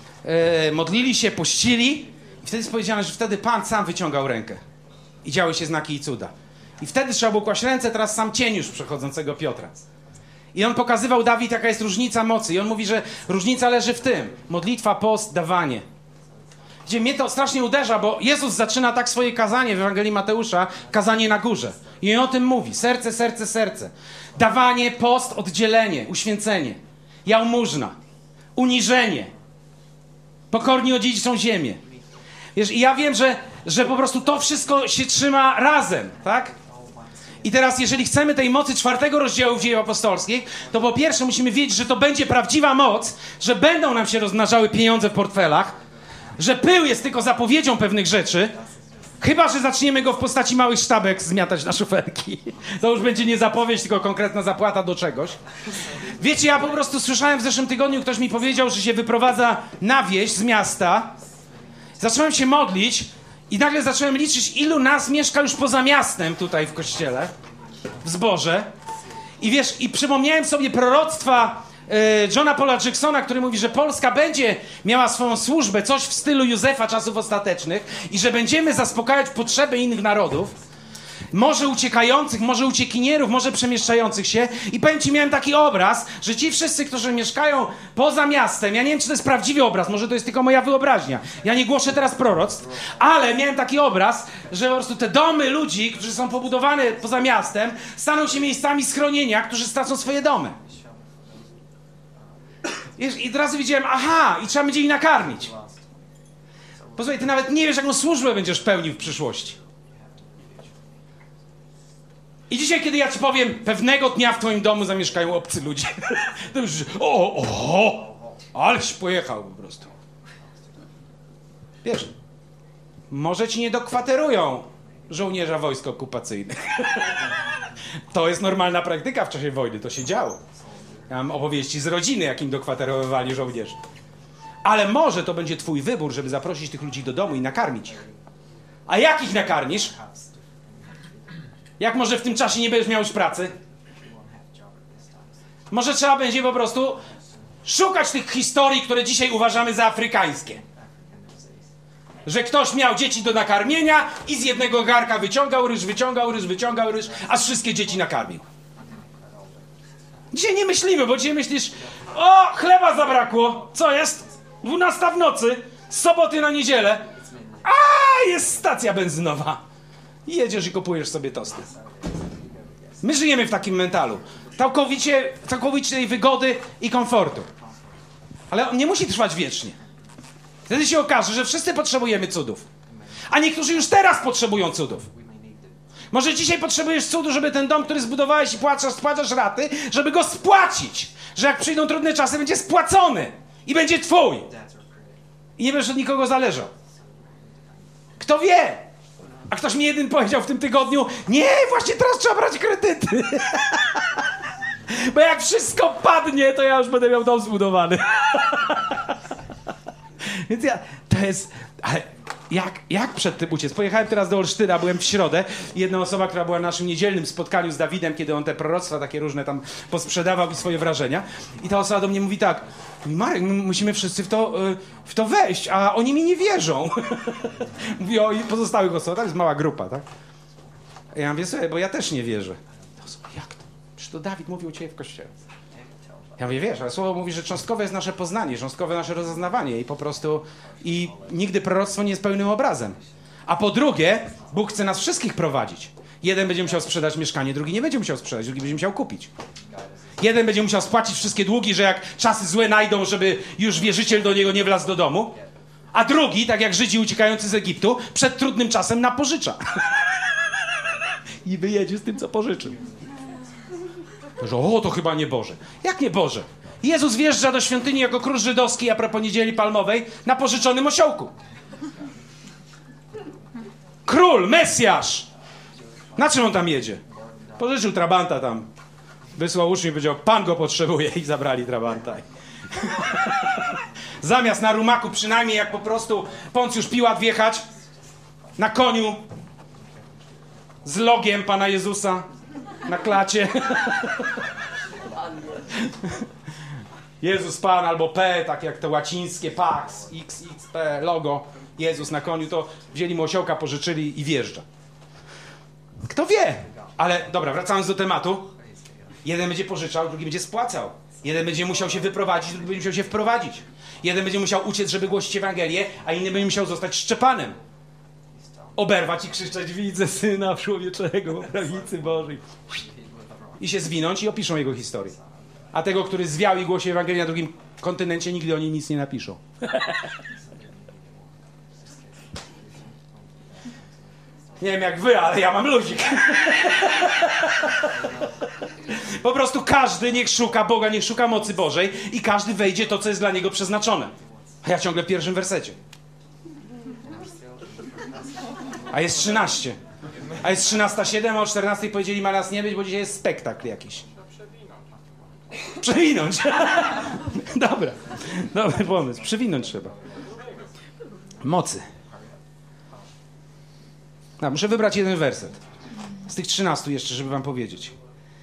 modlili się, pościli. I wtedy jest powiedziane, że wtedy Pan sam wyciągał rękę. I działy się znaki i cuda. I wtedy trzeba było kłaść ręce, teraz sam cień już przechodzącego Piotra. I on pokazywał, Dawid, jaka jest różnica mocy. I on mówi, że różnica leży w tym. Modlitwa, post, dawanie. Gdzie mnie to strasznie uderza, bo Jezus zaczyna tak swoje kazanie w Ewangelii Mateusza, kazanie na górze. I on o tym mówi. Serce, serce, serce. Dawanie, post, oddzielenie, uświęcenie. Jałmużna. Uniżenie. Pokorni odziedziczą ziemię. Wiesz, i ja wiem, że po prostu to wszystko się trzyma razem, tak? I teraz, jeżeli chcemy tej mocy 4 rozdziału Dziejów Apostolskich, to po pierwsze musimy wiedzieć, że to będzie prawdziwa moc, że będą nam się rozmnażały pieniądze w portfelach, że pył jest tylko zapowiedzią pewnych rzeczy, chyba że zaczniemy go w postaci małych sztabek zmiatać na szufelki. To już będzie nie zapowiedź, tylko konkretna zapłata do czegoś. Wiecie, ja po prostu słyszałem w zeszłym tygodniu, ktoś mi powiedział, że się wyprowadza na wieś z miasta. Zacząłem się modlić i nagle zacząłem liczyć, ilu nas mieszka już poza miastem tutaj w kościele, w zborze. I wiesz, i przypomniałem sobie proroctwa Johna Paula Jacksona, który mówi, że Polska będzie miała swoją służbę, coś w stylu Józefa czasów ostatecznych i że będziemy zaspokajać potrzeby innych narodów, może uciekających, może uciekinierów, może przemieszczających się. I powiem ci, miałem taki obraz, że ci wszyscy, którzy mieszkają poza miastem, ja nie wiem, czy to jest prawdziwy obraz, może to jest tylko moja wyobraźnia, ja nie głoszę teraz proroctw, ale miałem taki obraz, że po prostu te domy ludzi, którzy są pobudowane poza miastem, staną się miejscami schronienia, którzy stracą swoje domy. I od razu widziałem, aha, i trzeba będzie ich nakarmić. Posłuchaj, ty nawet nie wiesz, jaką służbę będziesz pełnił w przyszłości. I dzisiaj, kiedy ja ci powiem, pewnego dnia w twoim domu zamieszkają obcy ludzie, to już, aleś pojechał po prostu. Wiesz, może ci nie dokwaterują żołnierza wojsk okupacyjnych. To jest normalna praktyka w czasie wojny, to się działo. Ja mam opowieści z rodziny, jakim dokwaterowali żołnierzy. Ale może to będzie twój wybór, żeby zaprosić tych ludzi do domu i nakarmić ich. A jak ich nakarmisz? Jak może w tym czasie nie będziesz miał już pracy? Może trzeba będzie po prostu szukać tych historii, które dzisiaj uważamy za afrykańskie. Że ktoś miał dzieci do nakarmienia i z jednego garka wyciągał ryż, aż wszystkie dzieci nakarmił. Dzisiaj nie myślimy, bo dzisiaj myślisz, o, chleba zabrakło, co jest? 12 w nocy, z soboty na niedzielę, a jest stacja benzynowa. I jedziesz i kupujesz sobie tosty. My żyjemy w takim mentalu. Całkowitej wygody i komfortu. Ale on nie musi trwać wiecznie. Wtedy się okaże, że wszyscy potrzebujemy cudów. A niektórzy już teraz potrzebują cudów. Może dzisiaj potrzebujesz cudu, żeby ten dom, który zbudowałeś i spłacasz raty, żeby go spłacić. Że jak przyjdą trudne czasy, będzie spłacony. I będzie twój. I nie będziesz od nikogo zależał. Kto wie? A ktoś mi jeden powiedział w tym tygodniu, nie, właśnie teraz trzeba brać kredyty. Bo jak wszystko padnie, to ja już będę miał dom zbudowany. Więc to jest... Ale jak przed tym uciec? Pojechałem teraz do Olsztyna, byłem w środę i jedna osoba, która była na naszym niedzielnym spotkaniu z Dawidem, kiedy on te proroctwa takie różne tam posprzedawał i swoje wrażenia. I ta osoba do mnie mówi tak: Marek, my musimy wszyscy w to wejść, a oni mi nie wierzą. Mówi o pozostałych osobach, to jest mała grupa, tak? Ja mówię, słuchaj, bo ja też nie wierzę. Ta osoba, jak to? Przecież to Dawid mówił u ciebie w kościele. Ja mówię, wiesz, ale słowo mówi, że cząstkowe jest nasze poznanie, cząstkowe nasze rozeznawanie i po prostu nigdy proroctwo nie jest pełnym obrazem. A po drugie, Bóg chce nas wszystkich prowadzić. Jeden będzie musiał sprzedać mieszkanie, drugi nie będzie musiał sprzedać, drugi będzie musiał kupić. Jeden będzie musiał spłacić wszystkie długi, że jak czasy złe najdą, żeby już wierzyciel do niego nie wlazł do domu. A drugi, tak jak Żydzi uciekający z Egiptu, przed trudnym czasem napożycza. I wyjedzie z tym, co pożyczył. Że to chyba nie Boże. Jak nie Boże? Jezus wjeżdża do świątyni jako król żydowski, a propos Niedzieli Palmowej, na pożyczonym osiołku. Król, Mesjasz! Na czym on tam jedzie? Pożyczył trabanta tam. Wysłał uczniów i powiedział, Pan go potrzebuje, i zabrali trabanta. Zamiast na rumaku, przynajmniej jak po prostu Poncjusz Piłat wjechać na koniu z logiem Pana Jezusa na klacie. Jezus Pan albo P, tak jak to łacińskie Pax, XXP, logo, Jezus na koniu, to wzięli mu osiołka, pożyczyli i wjeżdża. Kto wie? Ale dobra, wracając do tematu. Jeden będzie pożyczał, drugi będzie spłacał. Jeden będzie musiał się wyprowadzić, drugi będzie musiał się wprowadzić. Jeden będzie musiał uciec, żeby głosić Ewangelię, a inny będzie musiał zostać Szczepanem. Oberwać i krzyczeć, widzę Syna Człowieczego po prawicy Bożej. I się zwinąć i opiszą jego historię. A tego, który zwiał i głosi Ewangelię na drugim kontynencie, nigdy o niej nic nie napiszą. Nie wiem jak wy, ale ja mam luzik. Po prostu każdy niech szuka Boga, niech szuka mocy Bożej i każdy wejdzie to, co jest dla niego przeznaczone. A ja ciągle w pierwszym wersecie. A jest 13. A jest 13:07, a o 14 powiedzieli, ma nas nie być, bo dzisiaj jest spektakl jakiś. Przewinąć. Dobra. Dobry pomysł. Przewinąć trzeba. Mocy. Muszę wybrać jeden werset. Z tych 13 jeszcze, żeby wam powiedzieć.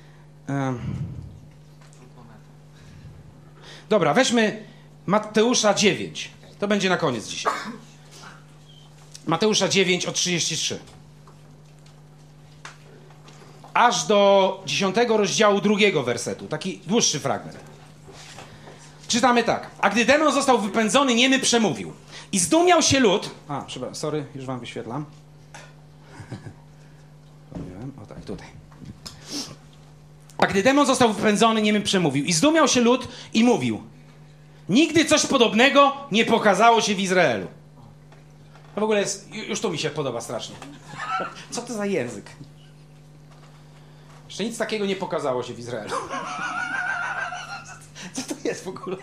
Dobra, weźmy Mateusza 9. To będzie na koniec dzisiaj. Mateusza 9 od 33. Aż do 10 rozdziału 2 wersetu. Taki dłuższy fragment. Czytamy tak. A gdy demon został wypędzony, niemy przemówił. I zdumiał się lud... przepraszam, sorry, już wam wyświetlam. O tak, tutaj. A gdy demon został wypędzony, niemy przemówił. I zdumiał się lud i mówił. Nigdy coś podobnego nie pokazało się w Izraelu. To w ogóle jest... Już tu mi się podoba strasznie. Co to za język? Jeszcze nic takiego nie pokazało się w Izraelu. Co to jest w ogóle?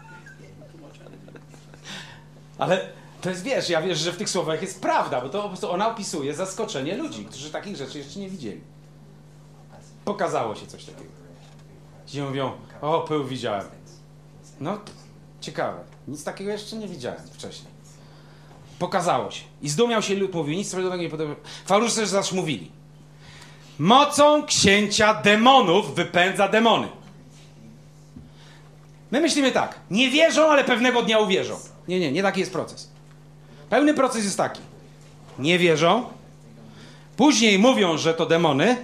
Ale to jest, wiesz, ja wiesz, że w tych słowach jest prawda, bo to po prostu ona opisuje zaskoczenie ludzi, którzy takich rzeczy jeszcze nie widzieli. Pokazało się coś takiego. Ci mówią, pył widziałem. No, ciekawe. Nic takiego jeszcze nie widziałem wcześniej. Pokazało się. I zdumiał się lud, mówił, nic sobie nie podoba. Farusze też zawsze mówili. Mocą księcia demonów wypędza demony. My myślimy tak. Nie wierzą, ale pewnego dnia uwierzą. Nie taki jest proces. Pełny proces jest taki. Nie wierzą, później mówią, że to demony,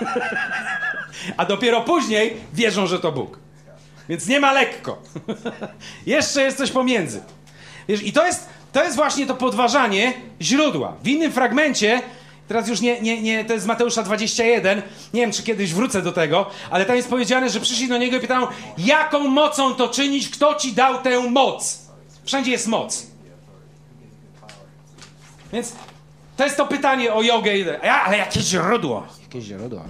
a dopiero później wierzą, że to Bóg. Więc nie ma lekko. Jeszcze jest coś pomiędzy. Wiesz, i to jest właśnie to podważanie źródła. W innym fragmencie, teraz już nie, to jest z Mateusza 21, nie wiem, czy kiedyś wrócę do tego, ale tam jest powiedziane, że przyszli do niego i pytają, jaką mocą to czynić, kto ci dał tę moc? Wszędzie jest moc. Więc to jest to pytanie o jogę. Ale jakie źródło? Jakie źródło?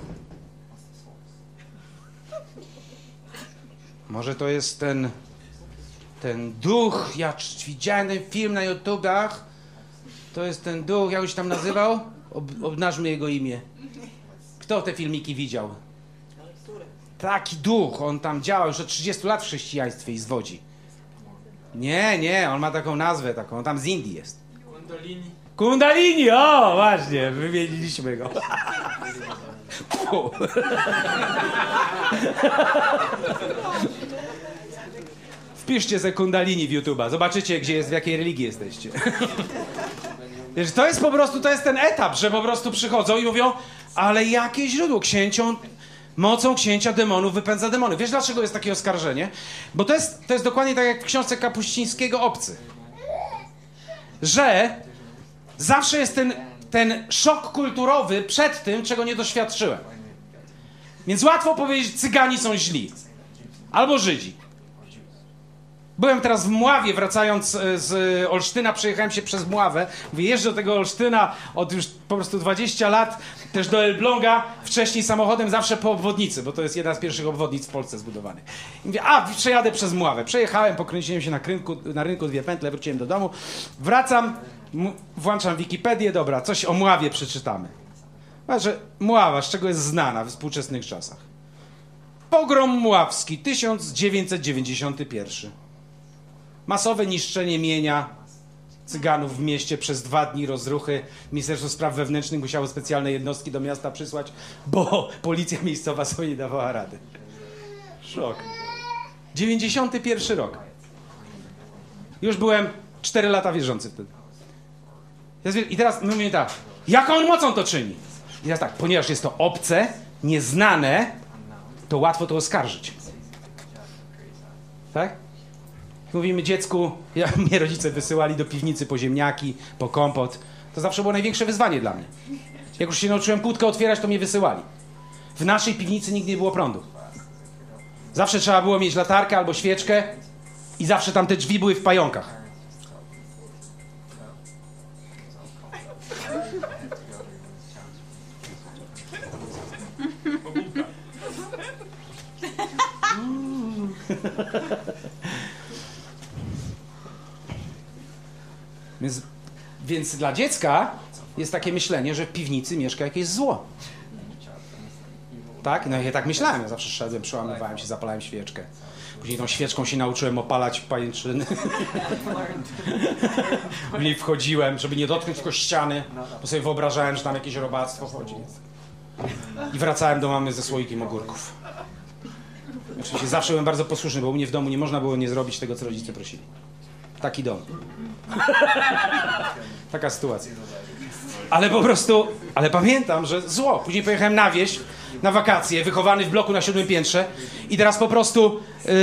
Może to jest ten duch, ja widziałem ten film na YouTubach, to jest ten duch, jak on się tam nazywał? Obnażmy jego imię. Kto te filmiki widział? Taki duch, on tam działa już od 30 lat w chrześcijaństwie i zwodzi. Nie, on ma taką nazwę, on tam z Indii jest. Kundalini, o właśnie, wymieniliśmy go. Wpiszcie se Kundalini w YouTube'a, zobaczycie, gdzie jest, w jakiej religii jesteście. Wiesz, to jest po prostu, to jest ten etap, że po prostu przychodzą i mówią, ale jakie źródło? Mocą księcia demonów wypędza demony. Wiesz, dlaczego jest takie oskarżenie? Bo to jest dokładnie tak jak w książce Kapuścińskiego Obcy. Że zawsze jest ten szok kulturowy przed tym, czego nie doświadczyłem. Więc łatwo powiedzieć, Cygani są źli. Albo Żydzi. Byłem teraz w Mławie, wracając z Olsztyna, przejechałem się przez Mławę. Jeżdżę do tego Olsztyna od już po prostu 20 lat, też do Elbląga, wcześniej samochodem, zawsze po obwodnicy, bo to jest jedna z pierwszych obwodnic w Polsce zbudowanych. I mówię, przejadę przez Mławę. Przejechałem, pokręciłem się na rynku 2 pętle, wróciłem do domu, wracam, włączam Wikipedię, dobra, coś o Mławie przeczytamy. Że Mława, z czego jest znana we współczesnych czasach? Pogrom Mławski, 1991. Masowe niszczenie mienia Cyganów w mieście przez 2 dni rozruchy. Ministerstwo Spraw Wewnętrznych musiało specjalne jednostki do miasta przysłać, bo policja miejscowa sobie nie dawała rady. Szok. 91 rok. Już byłem 4 lata wierzący wtedy. I teraz my mówimy tak, jaką mocą to czyni? I teraz tak, ponieważ jest to obce, nieznane, to łatwo to oskarżyć. Tak? Mówimy dziecku, mnie rodzice wysyłali do piwnicy po ziemniaki, po kompot. To zawsze było największe wyzwanie dla mnie. Jak już się nauczyłem kłódkę otwierać, to mnie wysyłali. W naszej piwnicy nigdy nie było prądu. Zawsze trzeba było mieć latarkę albo świeczkę i zawsze tam te drzwi były w pająkach. Więc dla dziecka jest takie myślenie, że w piwnicy mieszka jakieś zło. Tak? No ja tak myślałem. Ja zawsze szedłem, przełamywałem się, zapalałem świeczkę. Później tą świeczką się nauczyłem opalać pajęczyny. Później wchodziłem, żeby nie dotknąć tylko ściany, bo sobie wyobrażałem, że tam jakieś robactwo chodzi. I wracałem do mamy ze słoikiem ogórków. Oczywiście zawsze byłem bardzo posłuszny, bo u mnie w domu nie można było nie zrobić tego, co rodzice prosili. Taki dom. Taka sytuacja. Ale po prostu, pamiętam, że zło. Później pojechałem na wieś, na wakacje, wychowany w bloku na 7 piętrze i teraz po prostu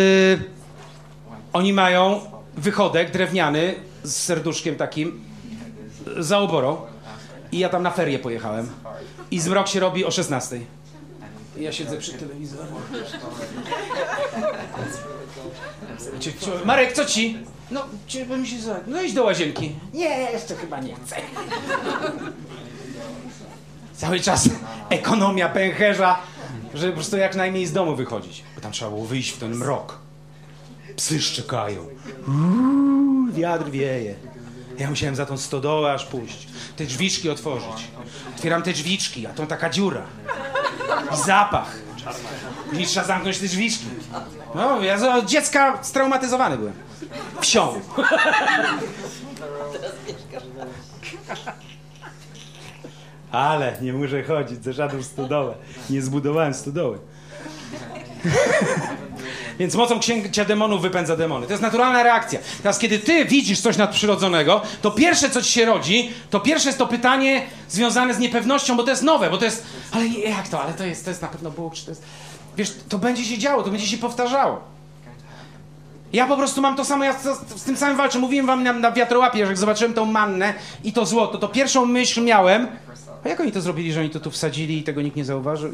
oni mają wychodek drewniany z serduszkiem takim za oborą i ja tam na ferie pojechałem i zmrok się robi o 16:00. I ja siedzę przy telewizorze. Marek, co ci? No idź do łazienki. Nie, jeszcze chyba nie chcę. Cały czas ekonomia pęcherza, żeby po prostu jak najmniej z domu wychodzić. Bo tam trzeba było wyjść w ten mrok. Psy szczekają. Wiatr wieje. Ja musiałem za tą stodołę aż pójść. Te drzwiczki otworzyć. Otwieram te drzwiczki, a to taka dziura. I zapach. I trzeba zamknąć te drzwiczki. No, ja od dziecka straumatyzowany byłem. Wsią. Ale nie muszę chodzić za żadną stodołę. Nie zbudowałem stodoły. Więc mocą księcia demonów wypędza demony. To jest naturalna reakcja. Teraz, kiedy ty widzisz coś nadprzyrodzonego, to pierwsze, co ci się rodzi, to pierwsze jest to pytanie związane z niepewnością, bo to jest nowe, bo to jest, ale jak to? Ale to jest na pewno Bóg, czy to jest... Wiesz, to będzie się działo, to będzie się powtarzało. Ja po prostu mam to samo, ja z tym samym walczę. Mówiłem wam na wiatrołapie, że jak zobaczyłem tą mannę i to złoto, to pierwszą myśl miałem, a jak oni to zrobili, że oni to tu wsadzili i tego nikt nie zauważył?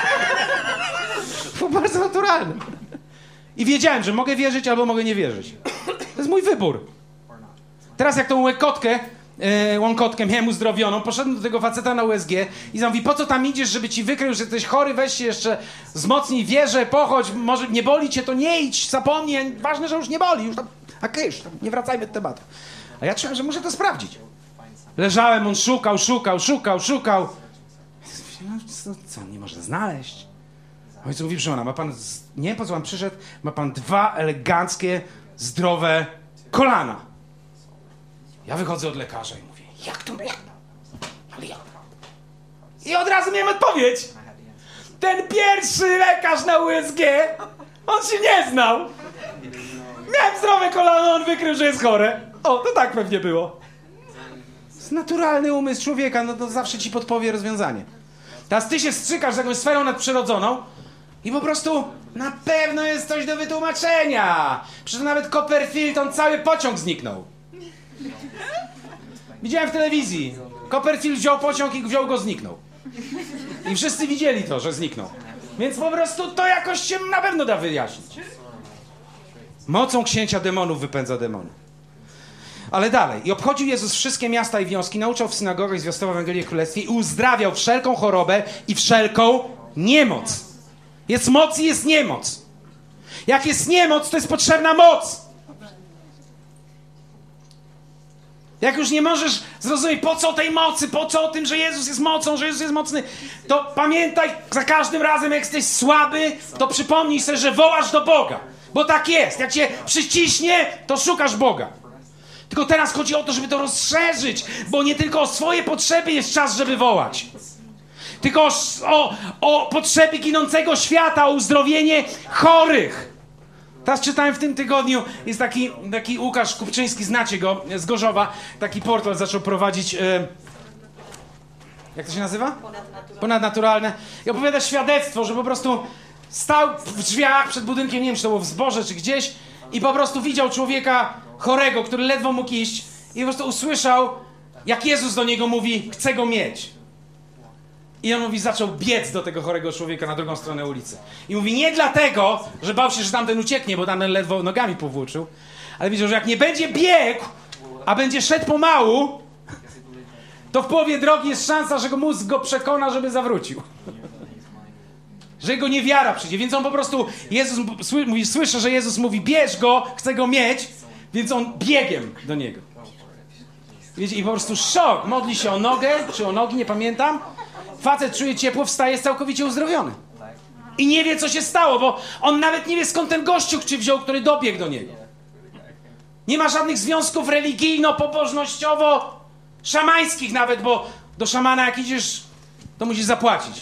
To bardzo naturalne. I wiedziałem, że mogę wierzyć albo mogę nie wierzyć. To jest mój wybór. Teraz jak tą łąkotkę miałem uzdrowioną, poszedłem do tego faceta na USG i mówi, po co tam idziesz, żeby ci wykrył, że jesteś chory, weź się jeszcze wzmocnij wierzę, pochodź, może nie boli cię, to nie idź, zapomnij, ważne, że już nie boli, już tam, już tam, nie wracajmy do tematu. A ja czułem, że muszę to sprawdzić. Leżałem, on szukał. No, co on nie może znaleźć? Ojciec mówi, żona, ma pan, nie po co pan przyszedł, ma pan 2 eleganckie, zdrowe kolana. Ja wychodzę od lekarza i mówię, Jak to? Ale jak? I od razu miałem odpowiedź. Ten pierwszy lekarz na USG, on się nie znał. Miałem zdrowe kolano, on wykrył, że jest chore. O, to tak pewnie było. To jest naturalny umysł człowieka, no to zawsze ci podpowie rozwiązanie. Teraz ty się strzykasz z jakąś sferą nadprzyrodzoną i po prostu na pewno jest coś do wytłumaczenia. Przecież nawet Copperfield, on cały pociąg zniknął. Widziałem w telewizji. Copperfield wziął pociąg i wziął go, zniknął. I wszyscy widzieli to, że zniknął. Więc po prostu to jakoś się na pewno da wyjaśnić. Mocą księcia demonów wypędza demony. Ale dalej. I obchodził Jezus wszystkie miasta i wioski, nauczał w synagogach, zwiastował Ewangelię Królestwie i uzdrawiał wszelką chorobę i wszelką niemoc. Jest moc i jest niemoc. Jak jest niemoc, to jest potrzebna moc. Jak już nie możesz zrozumieć, po co tej mocy, po co o tym, że Jezus jest mocą, że Jezus jest mocny, to pamiętaj za każdym razem, jak jesteś słaby, to przypomnij sobie, że wołasz do Boga. Bo tak jest. Jak cię przyciśnie, to szukasz Boga. Tylko teraz chodzi o to, żeby to rozszerzyć, bo nie tylko o swoje potrzeby jest czas, żeby wołać. Tylko o potrzeby ginącego świata, o uzdrowienie chorych. Teraz czytałem w tym tygodniu, jest taki Łukasz Kupczyński, znacie go, z Gorzowa, taki portal zaczął prowadzić, jak to się nazywa? Ponadnaturalne. I opowiada świadectwo, że po prostu stał w drzwiach przed budynkiem, nie wiem, czy to było w Zborze, czy gdzieś, i po prostu widział człowieka chorego, który ledwo mógł iść, i po prostu usłyszał, jak Jezus do niego mówi, chce go mieć. I on mówi, zaczął biec do tego chorego człowieka na drugą stronę ulicy. I mówi, nie dlatego, że bał się, że tamten ucieknie, bo tamten ledwo nogami powłóczył, ale widział, że jak nie będzie biegł, a będzie szedł pomału, to w połowie drogi jest szansa, że mózg go przekona, żeby zawrócił. Że jego niewiara przyjdzie. Więc on po prostu, słyszę, że Jezus mówi, bierz go, chcę go mieć, więc on biegiem do niego. Wiecie, i po prostu szok. Modli się o nogę, czy o nogi, nie pamiętam. Facet czuje ciepło, wstaje, jest całkowicie uzdrowiony. I nie wie, co się stało, bo on nawet nie wie, skąd ten gościu się wziął, który dobiegł do niego. Nie ma żadnych związków religijno-pobożnościowo-szamańskich nawet, bo do szamana jak idziesz, to musisz zapłacić.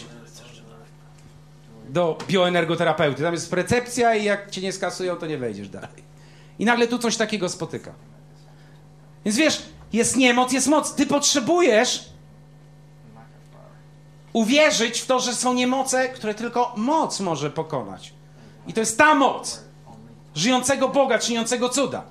Do bioenergoterapeuty. Tam jest recepcja i jak cię nie skasują, to nie wejdziesz dalej. I nagle tu coś takiego spotyka. Więc wiesz, jest niemoc, jest moc. Ty potrzebujesz uwierzyć w to, że są niemoce, które tylko moc może pokonać. I to jest ta moc żyjącego Boga, czyniącego cuda.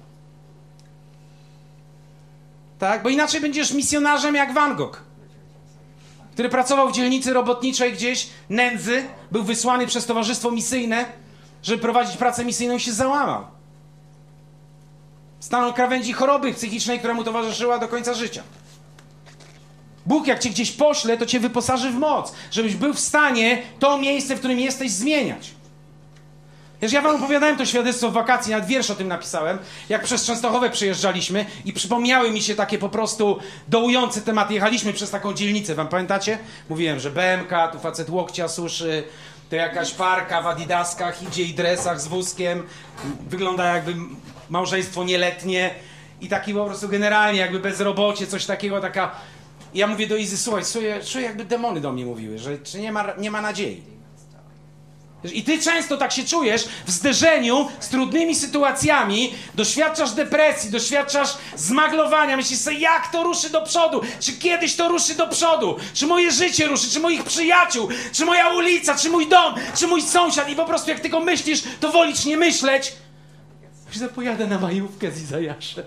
Tak? Bo inaczej będziesz misjonarzem jak Van Gogh, który pracował w dzielnicy robotniczej gdzieś, nędzy, był wysłany przez towarzystwo misyjne, żeby prowadzić pracę misyjną i się załamał. Stanął na krawędzi choroby psychicznej, która mu towarzyszyła do końca życia. Bóg, jak cię gdzieś pośle, to cię wyposaży w moc, żebyś był w stanie to miejsce, w którym jesteś, zmieniać. Wiesz, ja wam opowiadałem to świadectwo w wakacji, nawet wiersz o tym napisałem, jak przez Częstochowę przyjeżdżaliśmy i przypomniały mi się takie po prostu dołujące tematy. Jechaliśmy przez taką dzielnicę, wam pamiętacie? Mówiłem, że BMK, tu facet łokcia suszy, to jakaś parka w adidaskach idzie i dresach z wózkiem, wygląda jakby małżeństwo nieletnie i taki po prostu generalnie jakby bezrobocie, coś takiego, taka... I ja mówię do Izy, słuchaj, czuję jakby demony do mnie mówiły, że nie ma nadziei. I ty często tak się czujesz w zderzeniu z trudnymi sytuacjami, doświadczasz depresji, doświadczasz zmaglowania, myślisz sobie, jak to ruszy do przodu, czy kiedyś to ruszy do przodu, czy moje życie ruszy, czy moich przyjaciół, czy moja ulica, czy mój dom, czy mój sąsiad i po prostu jak tylko myślisz, to wolisz nie myśleć. Że pojadę na majówkę z Izajaszem.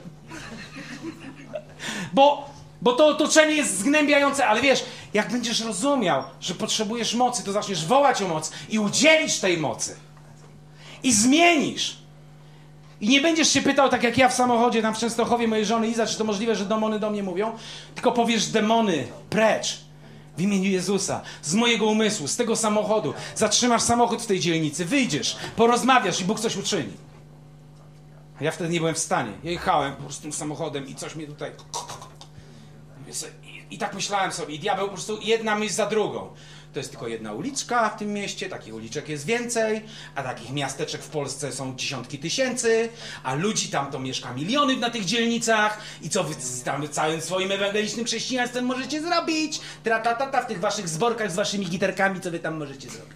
Bo to otoczenie jest zgnębiające, ale wiesz, jak będziesz rozumiał, że potrzebujesz mocy, to zaczniesz wołać o moc i udzielisz tej mocy. I zmienisz. I nie będziesz się pytał, tak jak ja w samochodzie tam w Częstochowie mojej żony Iza, czy to możliwe, że demony do mnie mówią, tylko powiesz demony, precz. W imieniu Jezusa, z mojego umysłu, z tego samochodu. Zatrzymasz samochód w tej dzielnicy, wyjdziesz, porozmawiasz i Bóg coś uczyni. A ja wtedy nie byłem w stanie. Ja jechałem po prostu tym samochodem i coś mnie tutaj... I tak myślałem sobie, i diabeł po prostu jedna myśl za drugą. to jest tylko jedna uliczka w tym mieście, takich uliczek jest więcej, a takich miasteczek w Polsce są dziesiątki tysięcy, a ludzi tam to mieszka miliony na tych dzielnicach i co wy tam całym swoim ewangelicznym chrześcijaństwem możecie zrobić? W tych waszych zborkach z waszymi giterkami, co wy tam możecie zrobić?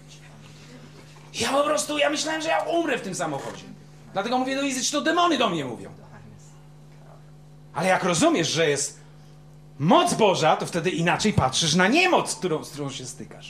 Ja myślałem, że ja umrę w tym samochodzie. Dlatego mówię do Izy, czy to demony do mnie mówią. Ale jak rozumiesz, że jest moc Boża, to wtedy inaczej patrzysz na niemoc, z którą się stykasz.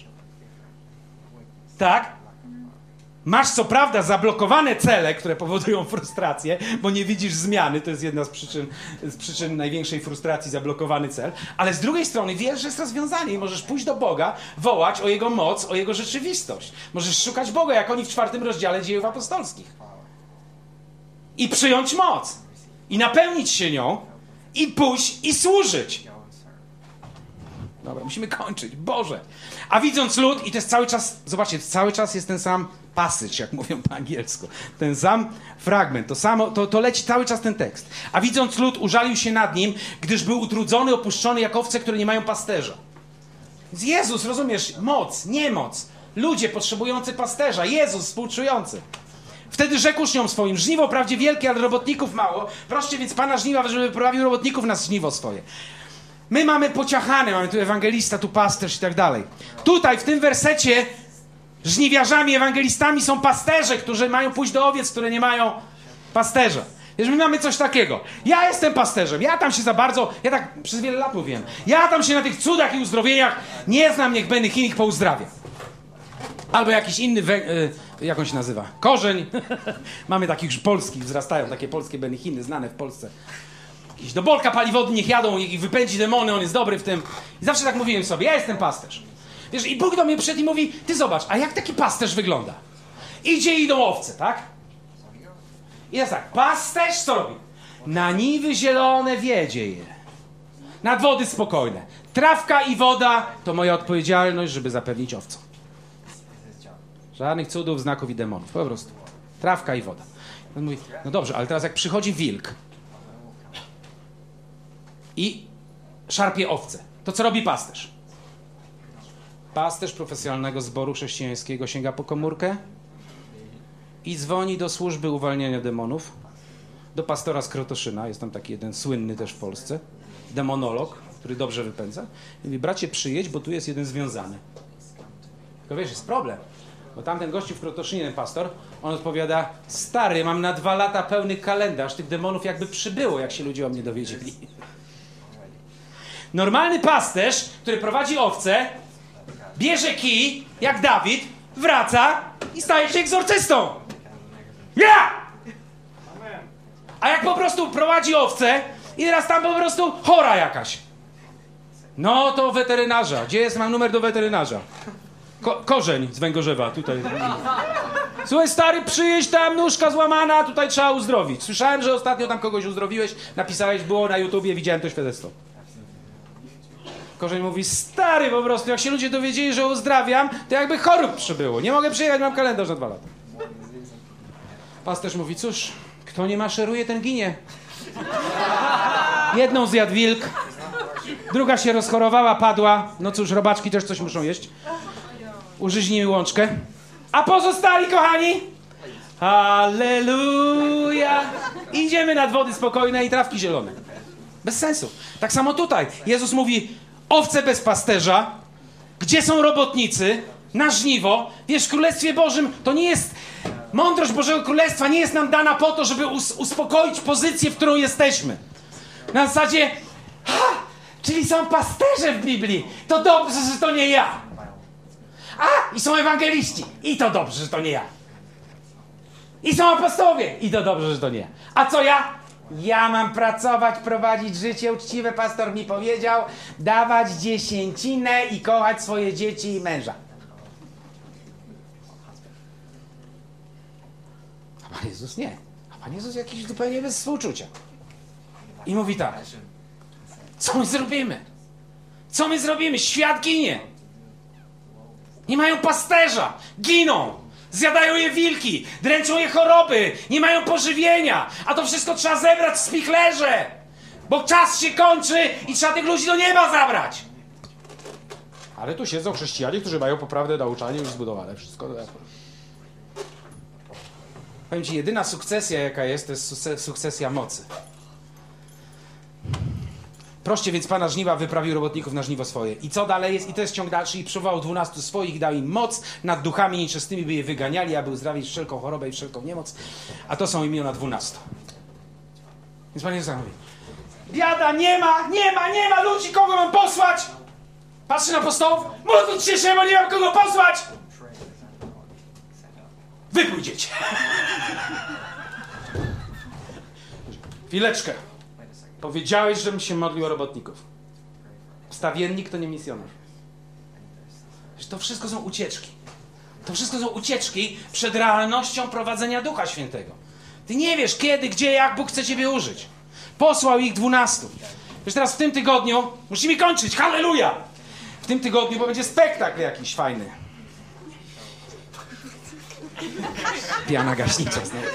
Tak? Masz co prawda zablokowane cele, które powodują frustrację, bo nie widzisz zmiany, to jest jedna z przyczyn największej frustracji, zablokowany cel, ale z drugiej strony wiesz, że jest rozwiązanie i możesz pójść do Boga, wołać o Jego moc, o Jego rzeczywistość. Możesz szukać Boga, jak oni w 4 rozdziale Dziejów Apostolskich. I przyjąć moc. I napełnić się nią. I pójść i służyć. Dobra, musimy kończyć. Boże. A widząc lud, i to jest cały czas, zobaczcie, cały czas jest ten sam passage, jak mówią po angielsku. Ten sam fragment, to leci cały czas ten tekst. A widząc lud, użalił się nad nim, gdyż był utrudzony, opuszczony jak owce, które nie mają pasterza. Więc Jezus, rozumiesz, moc, niemoc. Ludzie potrzebujący pasterza. Jezus współczujący. Wtedy rzekł uczniom swoim, żniwo wprawdzie wielkie, ale robotników mało. Proście więc Pana żniwa, żeby wyprowadził robotników na żniwo swoje. My mamy pociachane, mamy tu ewangelista, tu pasterz i tak dalej. Tutaj, w tym wersecie, żniwiarzami, ewangelistami są pasterze, którzy mają pójść do owiec, które nie mają pasterza. Wiesz, my mamy coś takiego. Ja jestem pasterzem, ja tam się za bardzo, ja tak przez wiele lat mówiłem, ja tam się na tych cudach i uzdrowieniach nie znam, niech Benny Hinn ich pouzdrawia. Albo jakiś inny, jak on się nazywa? Korzeń. Mamy takich już polskich, wzrastają takie polskie Benny Hinny, znane w Polsce. Jakiś do Bolka Paliwowody niech jadą i wypędzi demony, on jest dobry w tym. I zawsze tak mówiłem sobie, ja jestem pasterz. Wiesz, i Bóg do mnie przyszedł i mówi, ty zobacz, a jak taki pasterz wygląda? Idzie i idą owce, tak? I jest tak, pasterz co robi? Na niwy zielone wiedzie je. Nad wody spokojne. Trawka i woda to moja odpowiedzialność, żeby zapewnić owcom. Żadnych cudów, znaków i demonów. Po prostu. Trawka i woda. On mówi, no dobrze, ale teraz jak przychodzi wilk i szarpie owce, to co robi pasterz? Pasterz profesjonalnego zboru chrześcijańskiego sięga po komórkę i dzwoni do służby uwalniania demonów, do pastora z Krotoszyna, jest tam taki jeden słynny też w Polsce, demonolog, który dobrze wypędza. I mówi, bracie, przyjedź, bo tu jest jeden związany. Tylko wiesz, jest problem. Bo tamten gościu w Krotoszynie, ten pastor, on odpowiada, stary, mam na 2 lata pełny kalendarz, tych demonów jakby przybyło, jak się ludzie o mnie dowiedzieli. Normalny pasterz, który prowadzi owce, bierze kij, jak Dawid, wraca i staje się egzorcystą. Ja! A jak po prostu prowadzi owce i teraz tam po prostu chora jakaś. No to weterynarza. Gdzie jest? Mam numer do weterynarza. Korzeń z Węgorzewa, tutaj. Słuchaj, stary, przyjedź tam, nóżka złamana, tutaj trzeba uzdrowić. Słyszałem, że ostatnio tam kogoś uzdrowiłeś, napisałeś, było na YouTubie, widziałem to świadectwo. Korzeń mówi, stary, po prostu, jak się ludzie dowiedzieli, że uzdrawiam, to jakby chorób przybyło. Nie mogę przyjechać, mam kalendarz na 2 lata. Pasterz mówi, cóż, kto nie maszeruje, ten ginie. Jedną zjadł wilk, druga się rozchorowała, padła. No cóż, robaczki też coś muszą jeść. Użyźnimy łączkę. A pozostali, kochani? Halleluja! Idziemy nad wody spokojne i trawki zielone. Bez sensu. Tak samo tutaj. Jezus mówi, owce bez pasterza, gdzie są robotnicy, na żniwo. Wiesz, w Królestwie Bożym to nie jest... Mądrość Bożego Królestwa nie jest nam dana po to, żeby uspokoić pozycję, w którą jesteśmy. Na zasadzie, czyli są pasterze w Biblii. To dobrze, że to nie ja. I są ewangeliści. I to dobrze, że to nie ja. I są apostołowie. I to dobrze, że to nie ja. A co ja? Ja mam pracować, prowadzić życie uczciwe. Pastor mi powiedział, dawać dziesięcinę i kochać swoje dzieci i męża. A Pan Jezus nie. A Pan Jezus jakiś zupełnie bez współczucia. I mówi tak. Co my zrobimy? Co my zrobimy? Świat ginie. Nie mają pasterza. Giną. Zjadają je wilki. Dręczą je choroby. Nie mają pożywienia. A to wszystko trzeba zebrać w spichlerze. Bo czas się kończy i trzeba tych ludzi do nieba zabrać. Ale tu siedzą chrześcijanie, którzy mają poprawne nauczanie już zbudowane. Wszystko. Powiem ci, jedyna sukcesja, jaka jest, to jest sukcesja mocy. Proście więc Pana żniwa wyprawił robotników na żniwo swoje. I co dalej jest? I to jest ciąg dalszy. I przywołał 12 swoich, dał im moc nad duchami nieczystymi, by je wyganiali, aby uzdrawić wszelką chorobę i wszelką niemoc. A to są imiona 12. Więc Pan Jezus mówi: biada, nie ma ludzi, kogo mam posłać! Patrzy na apostołów, módlcie się, bo nie mam kogo posłać! Wy pójdziecie. Chwileczkę. Powiedziałeś, żebym się modlił o robotników. Wstawiennik to nie misjonarz. To wszystko są ucieczki. To wszystko są ucieczki przed realnością prowadzenia Ducha Świętego. Ty nie wiesz kiedy, gdzie, jak Bóg chce ciebie użyć. Posłał ich 12. Wiesz, teraz w tym tygodniu musimy kończyć. Halleluja! W tym tygodniu, bo będzie spektakl jakiś fajny. Piana gaśnicza znowu.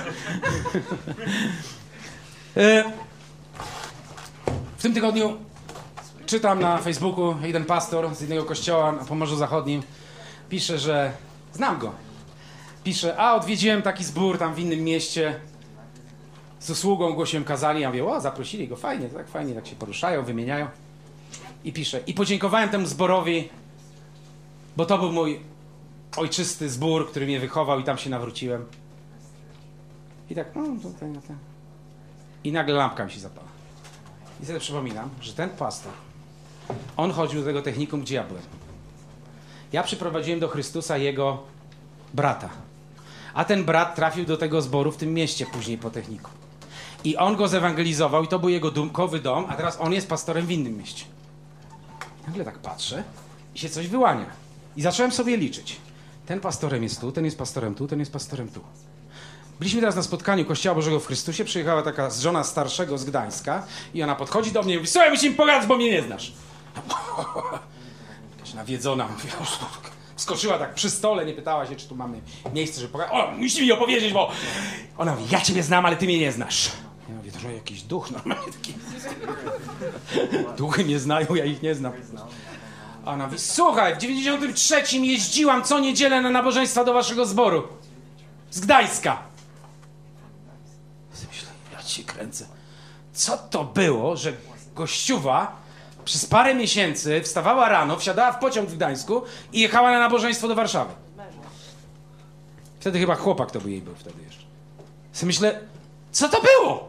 W tym tygodniu czytam na Facebooku, jeden pastor z innego kościoła na Pomorzu Zachodnim pisze, że znam go. Pisze: odwiedziłem taki zbór tam w innym mieście. Z usługą głosiłem kazali. Ja mówię: zaprosili go, fajnie, tak się poruszają, wymieniają. I pisze: i podziękowałem temu zborowi, bo to był mój ojczysty zbór, który mnie wychował i tam się nawróciłem. I tak, tutaj. I nagle lampka mi się zapala. I sobie przypominam, że ten pastor, on chodził do tego technikum, gdzie ja byłem. Ja przyprowadziłem do Chrystusa jego brata. A ten brat trafił do tego zboru w tym mieście później po technikum. I on go zewangelizował i to był jego dumkowy dom, a teraz on jest pastorem w innym mieście. Nagle tak patrzę i się coś wyłania. I zacząłem sobie liczyć. Ten pastorem jest tu, ten jest pastorem tu, ten jest pastorem tu. Byliśmy teraz na spotkaniu Kościoła Bożego w Chrystusie, przyjechała taka żona starszego z Gdańska i ona podchodzi do mnie i mówi: słuchaj, musimy pogadać, bo mnie nie znasz. Jakaś nawiedzona, wskoczyła tak przy stole, nie pytała się, czy tu mamy miejsce, żeby pogadać. Musi mi opowiedzieć, bo... Ona mówi: ja ciebie znam, ale ty mnie nie znasz. Ja mówię: to jakiś duch normalnie taki. Duchy mnie znają, ja ich nie znam. A ona mówi: słuchaj, w 93 jeździłam co niedzielę na nabożeństwa do waszego zboru. Z Gdańska. Myślę: ja ci kręcę. Co to było, że gościuwa przez parę miesięcy wstawała rano, wsiadała w pociąg w Gdańsku i jechała na nabożeństwo do Warszawy? Wtedy chyba chłopak to by jej był wtedy jeszcze. Myślę: co to było?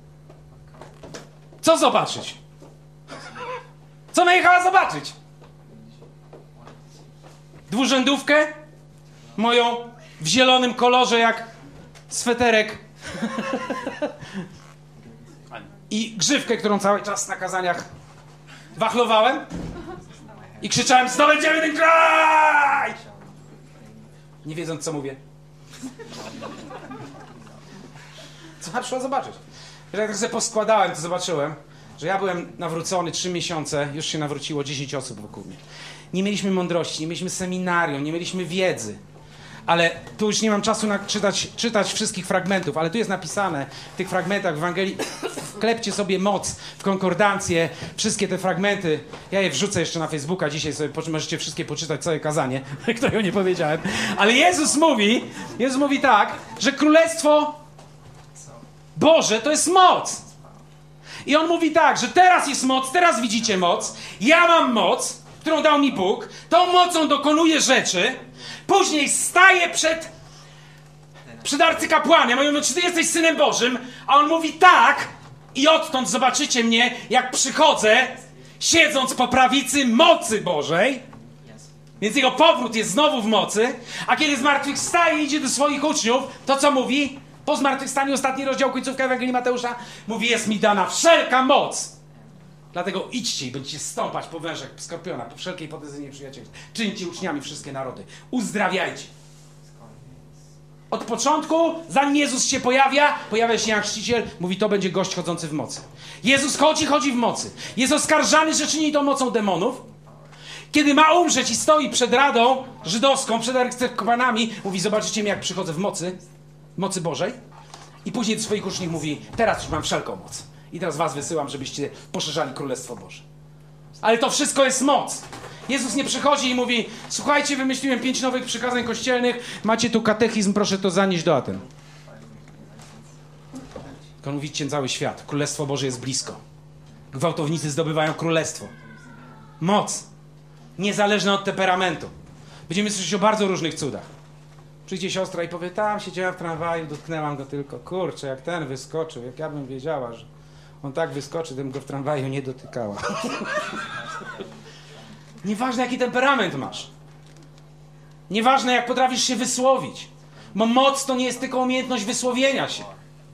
Co zobaczyć? Co ona jechała zobaczyć? Dwurzędówkę? Moją w zielonym kolorze jak sweterek. I grzywkę, którą cały czas na kazaniach wachlowałem. I krzyczałem: zdobędziemy ten kraj! Nie wiedząc, co mówię. Co ona przyszła zobaczyć? Jak tak sobie poskładałem, to zobaczyłem, że ja byłem nawrócony 3 miesiące, już się nawróciło 10 osób wokół mnie. Nie mieliśmy mądrości, nie mieliśmy seminarium, nie mieliśmy wiedzy. Ale tu już nie mam czasu na czytać wszystkich fragmentów, ale tu jest napisane w tych fragmentach w Ewangelii. Wklepcie sobie moc w konkordancję, wszystkie te fragmenty. Ja je wrzucę jeszcze na Facebooka dzisiaj, sobie możecie wszystkie poczytać, całe kazanie, którego nie powiedziałem. Ale Jezus mówi tak, że Królestwo Boże to jest moc. I On mówi tak, że teraz jest moc, teraz widzicie moc, ja mam moc, którą dał mi Bóg, tą mocą dokonuję rzeczy, później staję przed arcykapłanem, a mówią: czy ty jesteś Synem Bożym? A on mówi: tak, i odtąd zobaczycie mnie, jak przychodzę, siedząc po prawicy mocy Bożej. Więc jego powrót jest znowu w mocy, a kiedy zmartwychwstaje i idzie do swoich uczniów, to co mówi? Po zmartwychwstaniu, ostatni rozdział, końcówka Ewangelii Mateusza, mówi: jest mi dana wszelka moc. Dlatego idźcie i będziecie stąpać po wężach skorpiona, po wszelkiej potędze nieprzyjacielstwa. Czyńcie uczniami wszystkie narody. Uzdrawiajcie. Od początku, zanim Jezus się pojawia się Jan Chrzciciel, mówi: to będzie gość chodzący w mocy. Jezus chodzi w mocy. Jest oskarżany, że czyni to mocą demonów. Kiedy ma umrzeć i stoi przed Radą Żydowską, przed arcykapłanami, mówi: zobaczycie mnie, jak przychodzę w mocy Bożej. I później do swoich uczniów mówi: teraz już mam wszelką moc. I teraz was wysyłam, żebyście poszerzali Królestwo Boże. Ale to wszystko jest moc. Jezus nie przychodzi i mówi: słuchajcie, wymyśliłem 5 nowych przykazań kościelnych, macie tu katechizm, proszę to zanieść do Aten. Tylko on mówi: idźcie cały świat, Królestwo Boże jest blisko. Gwałtownicy zdobywają królestwo. Moc. Niezależna od temperamentu. Będziemy słyszeć o bardzo różnych cudach. Przyjdzie siostra i powie: tam siedziałem w tramwaju, dotknęłam go tylko. Kurczę, jak ten wyskoczył, jak ja bym wiedziała, że on tak wyskoczy, to bym go w tramwaju nie dotykała. Nieważne, jaki temperament masz. Nieważne, jak potrafisz się wysłowić. Bo moc to nie jest tylko umiejętność wysłowienia się.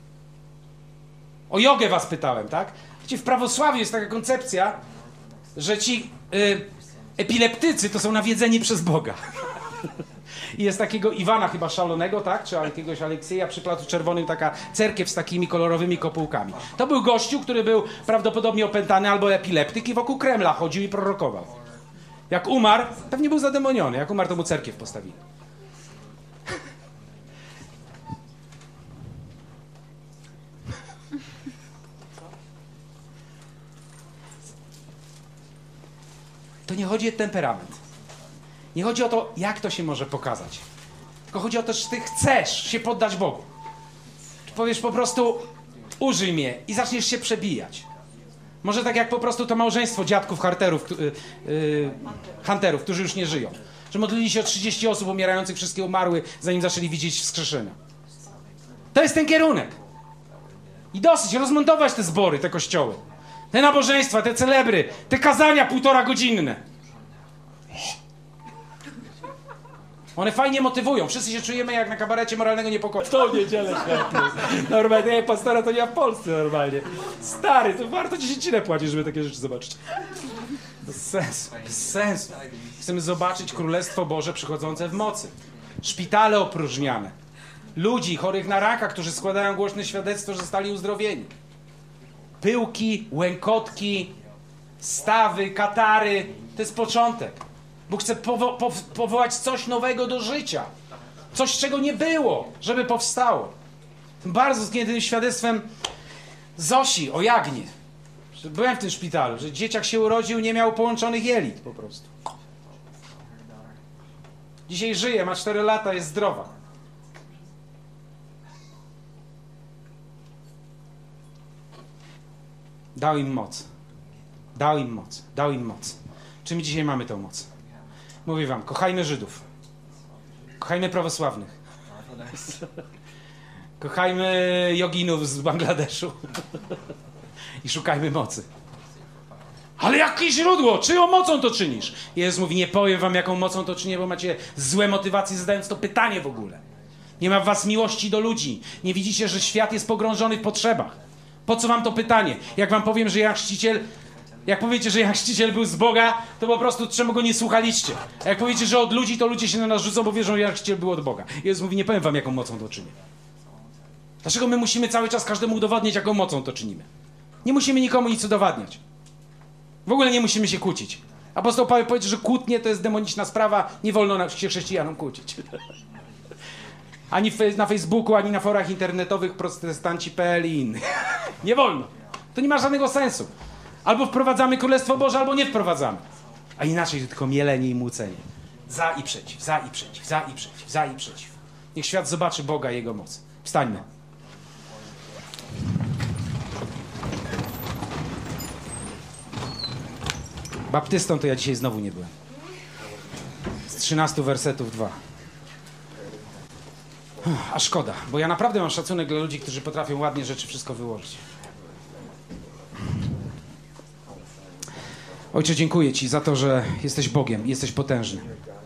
O jogę was pytałem, tak? Wiecie, w prawosławiu jest taka koncepcja, że ci epileptycy to są nawiedzeni przez Boga. I jest takiego Iwana chyba Szalonego, tak? Czy jakiegoś Aleksieja przy Placu Czerwonym, taka cerkiew z takimi kolorowymi kopułkami. To był gościu, który był prawdopodobnie opętany albo epileptyk i wokół Kremla chodził i prorokował. Jak umarł, pewnie był zademoniony. Jak umarł, to mu cerkiew postawili. To nie chodzi o temperament. Nie chodzi o to, jak to się może pokazać. Tylko chodzi o to, że ty chcesz się poddać Bogu. Czy powiesz po prostu: użyj mnie, i zaczniesz się przebijać. Może tak jak po prostu to małżeństwo dziadków Hunterów, którzy już nie żyją. Że modlili się o 30 osób umierających, wszystkie umarły, zanim zaczęli widzieć wskrzeszenia. To jest ten kierunek. I dosyć rozmontować te zbory, te kościoły. Te nabożeństwa, te celebry, te kazania 1,5-godzinne. One fajnie motywują. Wszyscy się czujemy jak na kabarecie moralnego niepokoju. To niedzielę świetnie. Normalnie, pastora to nie w Polsce normalnie. Stary, to warto 10 płacić, żeby takie rzeczy zobaczyć. Bez sensu, bez sensu. Chcemy zobaczyć Królestwo Boże przychodzące w mocy. Szpitale opróżniane. Ludzi chorych na raka, którzy składają głośne świadectwo, że zostali uzdrowieni. Pyłki, łękotki, stawy, katary. To jest początek. Bóg chce powołać coś nowego do życia. Coś, czego nie było, żeby powstało. Bardzo skniętym świadectwem Zosi o Jagnie. Byłem w tym szpitalu, że dzieciak się urodził, nie miał połączonych jelit po prostu. Dzisiaj żyje, ma 4 lata, jest zdrowa. Dał im moc. Dał im moc. Dał im moc. Czy my dzisiaj mamy tę moc? Mówię wam, kochajmy Żydów. Kochajmy prawosławnych. Kochajmy joginów z Bangladeszu. I szukajmy mocy. Ale jakie źródło? Czyją mocą to czynisz? Jezus mówi: nie powiem wam, jaką mocą to czynię, bo macie złe motywacje, zadając to pytanie w ogóle. Nie ma w was miłości do ludzi. Nie widzicie, że świat jest pogrążony w potrzebach. Po co wam to pytanie? Jak wam powiem, że Jan Chrzciciel... Jak powiecie, że Jan Chrzciciel był z Boga, to po prostu czemu go nie słuchaliście. A jak powiecie, że od ludzi, to ludzie się na nas rzucą, bo wierzą, że Jan Chrzciciel był od Boga. Jezus mówi: nie powiem wam, jaką mocą to czynię. Dlaczego my musimy cały czas każdemu udowadniać, jaką mocą to czynimy? Nie musimy nikomu nic udowadniać. W ogóle nie musimy się kłócić. Apostoł Paweł powiedział, że kłótnie to jest demoniczna sprawa, nie wolno się chrześcijanom kłócić. Ani na Facebooku, ani na forach internetowych protestanci.pl i innych. Nie wolno. To nie ma żadnego sensu. Albo wprowadzamy Królestwo Boże, albo nie wprowadzamy. A inaczej to tylko mielenie i młócenie. Za i przeciw, za i przeciw, za i przeciw, za i przeciw. Niech świat zobaczy Boga i Jego moc. Wstańmy. Baptystą to ja dzisiaj znowu nie byłem. Z 13 wersetów 2. A szkoda, bo ja naprawdę mam szacunek dla ludzi, którzy potrafią ładnie rzeczy wszystko wyłożyć. Ojcze, dziękuję Ci za to, że jesteś Bogiem i jesteś potężny.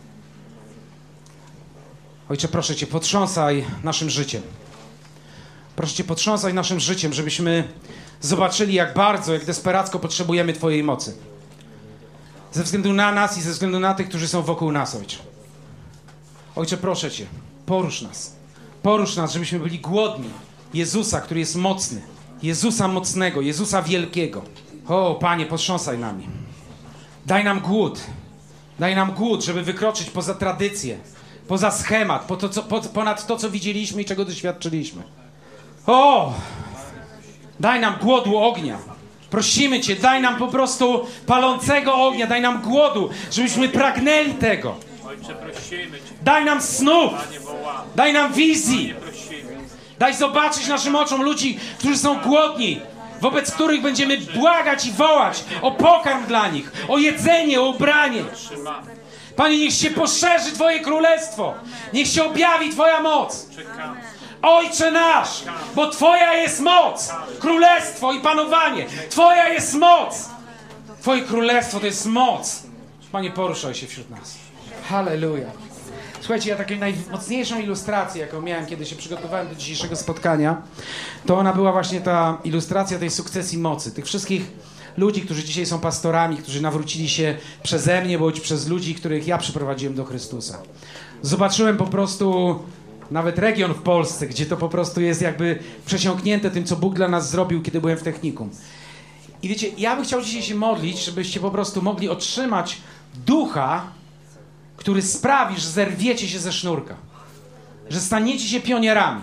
Ojcze, proszę Cię, potrząsaj naszym życiem. Proszę Cię, potrząsaj naszym życiem, żebyśmy zobaczyli, jak bardzo, jak desperacko potrzebujemy Twojej mocy. Ze względu na nas i ze względu na tych, którzy są wokół nas, Ojcze. Ojcze, proszę Cię, porusz nas. Porusz nas, żebyśmy byli głodni Jezusa, który jest mocny. Jezusa mocnego, Jezusa wielkiego. O, Panie, potrząsaj nami. Daj nam głód. Daj nam głód, żeby wykroczyć poza tradycję, poza schemat, ponad to, co widzieliśmy i czego doświadczyliśmy. O! Daj nam głodu ognia. Prosimy Cię, daj nam po prostu palącego ognia, daj nam głodu, żebyśmy pragnęli tego.
Ojcze, prosimy Cię.
Daj nam snów,
Panie, wołamy.
daj nam wizji.
Panie, prosimy.
Daj zobaczyć naszym oczom ludzi, którzy są głodni, wobec których będziemy błagać i wołać o pokarm dla nich, o jedzenie, o ubranie.
Trzymamy.
Panie, niech się poszerzy Twoje królestwo, niech się objawi Twoja moc.
Czekamy.
Ojcze nasz, bo Twoja jest moc, królestwo i panowanie. Twoja jest moc. Twoje królestwo to jest moc. Panie, poruszaj się wśród nas. Halleluja. Słuchajcie, ja taką najmocniejszą ilustrację, jaką miałem, kiedy się przygotowałem do dzisiejszego spotkania, to ona była właśnie ta ilustracja tej sukcesji mocy. Tych wszystkich ludzi, którzy dzisiaj są pastorami, którzy nawrócili się przeze mnie, bądź przez ludzi, których ja przyprowadziłem do Chrystusa. Zobaczyłem po prostu nawet region w Polsce, gdzie to po prostu jest jakby przesiąknięte tym, co Bóg dla nas zrobił, kiedy byłem w technikum. I wiecie, ja bym chciał dzisiaj się modlić, żebyście po prostu mogli otrzymać ducha, który sprawi, że zerwiecie się ze sznurka, że staniecie się pionierami,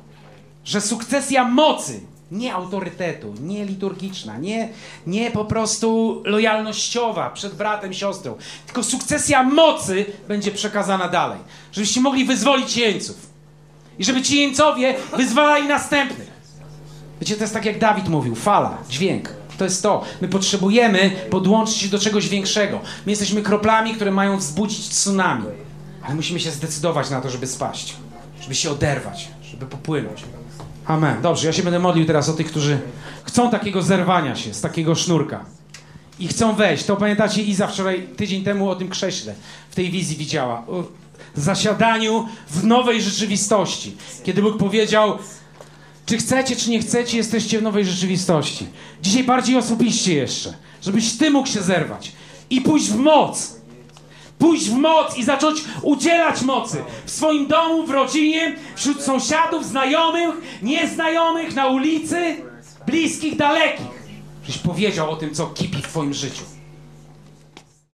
że sukcesja mocy, nie autorytetu, nie liturgiczna, nie po prostu lojalnościowa przed bratem, siostrą, tylko sukcesja mocy będzie przekazana dalej, żebyście mogli wyzwolić jeńców i żeby ci jeńcowie wyzwalali następnych. Wiecie, to jest tak jak Dawid mówił, fala, dźwięk. To jest to. My potrzebujemy podłączyć się do czegoś większego. My jesteśmy kroplami, które mają wzbudzić tsunami. Ale musimy się zdecydować na to, żeby spaść. Żeby się oderwać. Żeby popłynąć. Amen. Dobrze, ja się będę modlił teraz o tych, którzy chcą takiego zerwania się z takiego sznurka. I chcą wejść. To pamiętacie, Iza wczoraj, tydzień temu o tym krześle w tej wizji widziała. O zasiadaniu w nowej rzeczywistości. Kiedy Bóg powiedział: czy chcecie, czy nie chcecie, jesteście w nowej rzeczywistości. Dzisiaj bardziej osobiście jeszcze, żebyś ty mógł się zerwać i pójść w moc. Pójść w moc i zacząć udzielać mocy w swoim domu, w rodzinie, wśród sąsiadów, znajomych, nieznajomych, na ulicy, bliskich, dalekich. Żebyś powiedział o tym, co kipi w twoim życiu.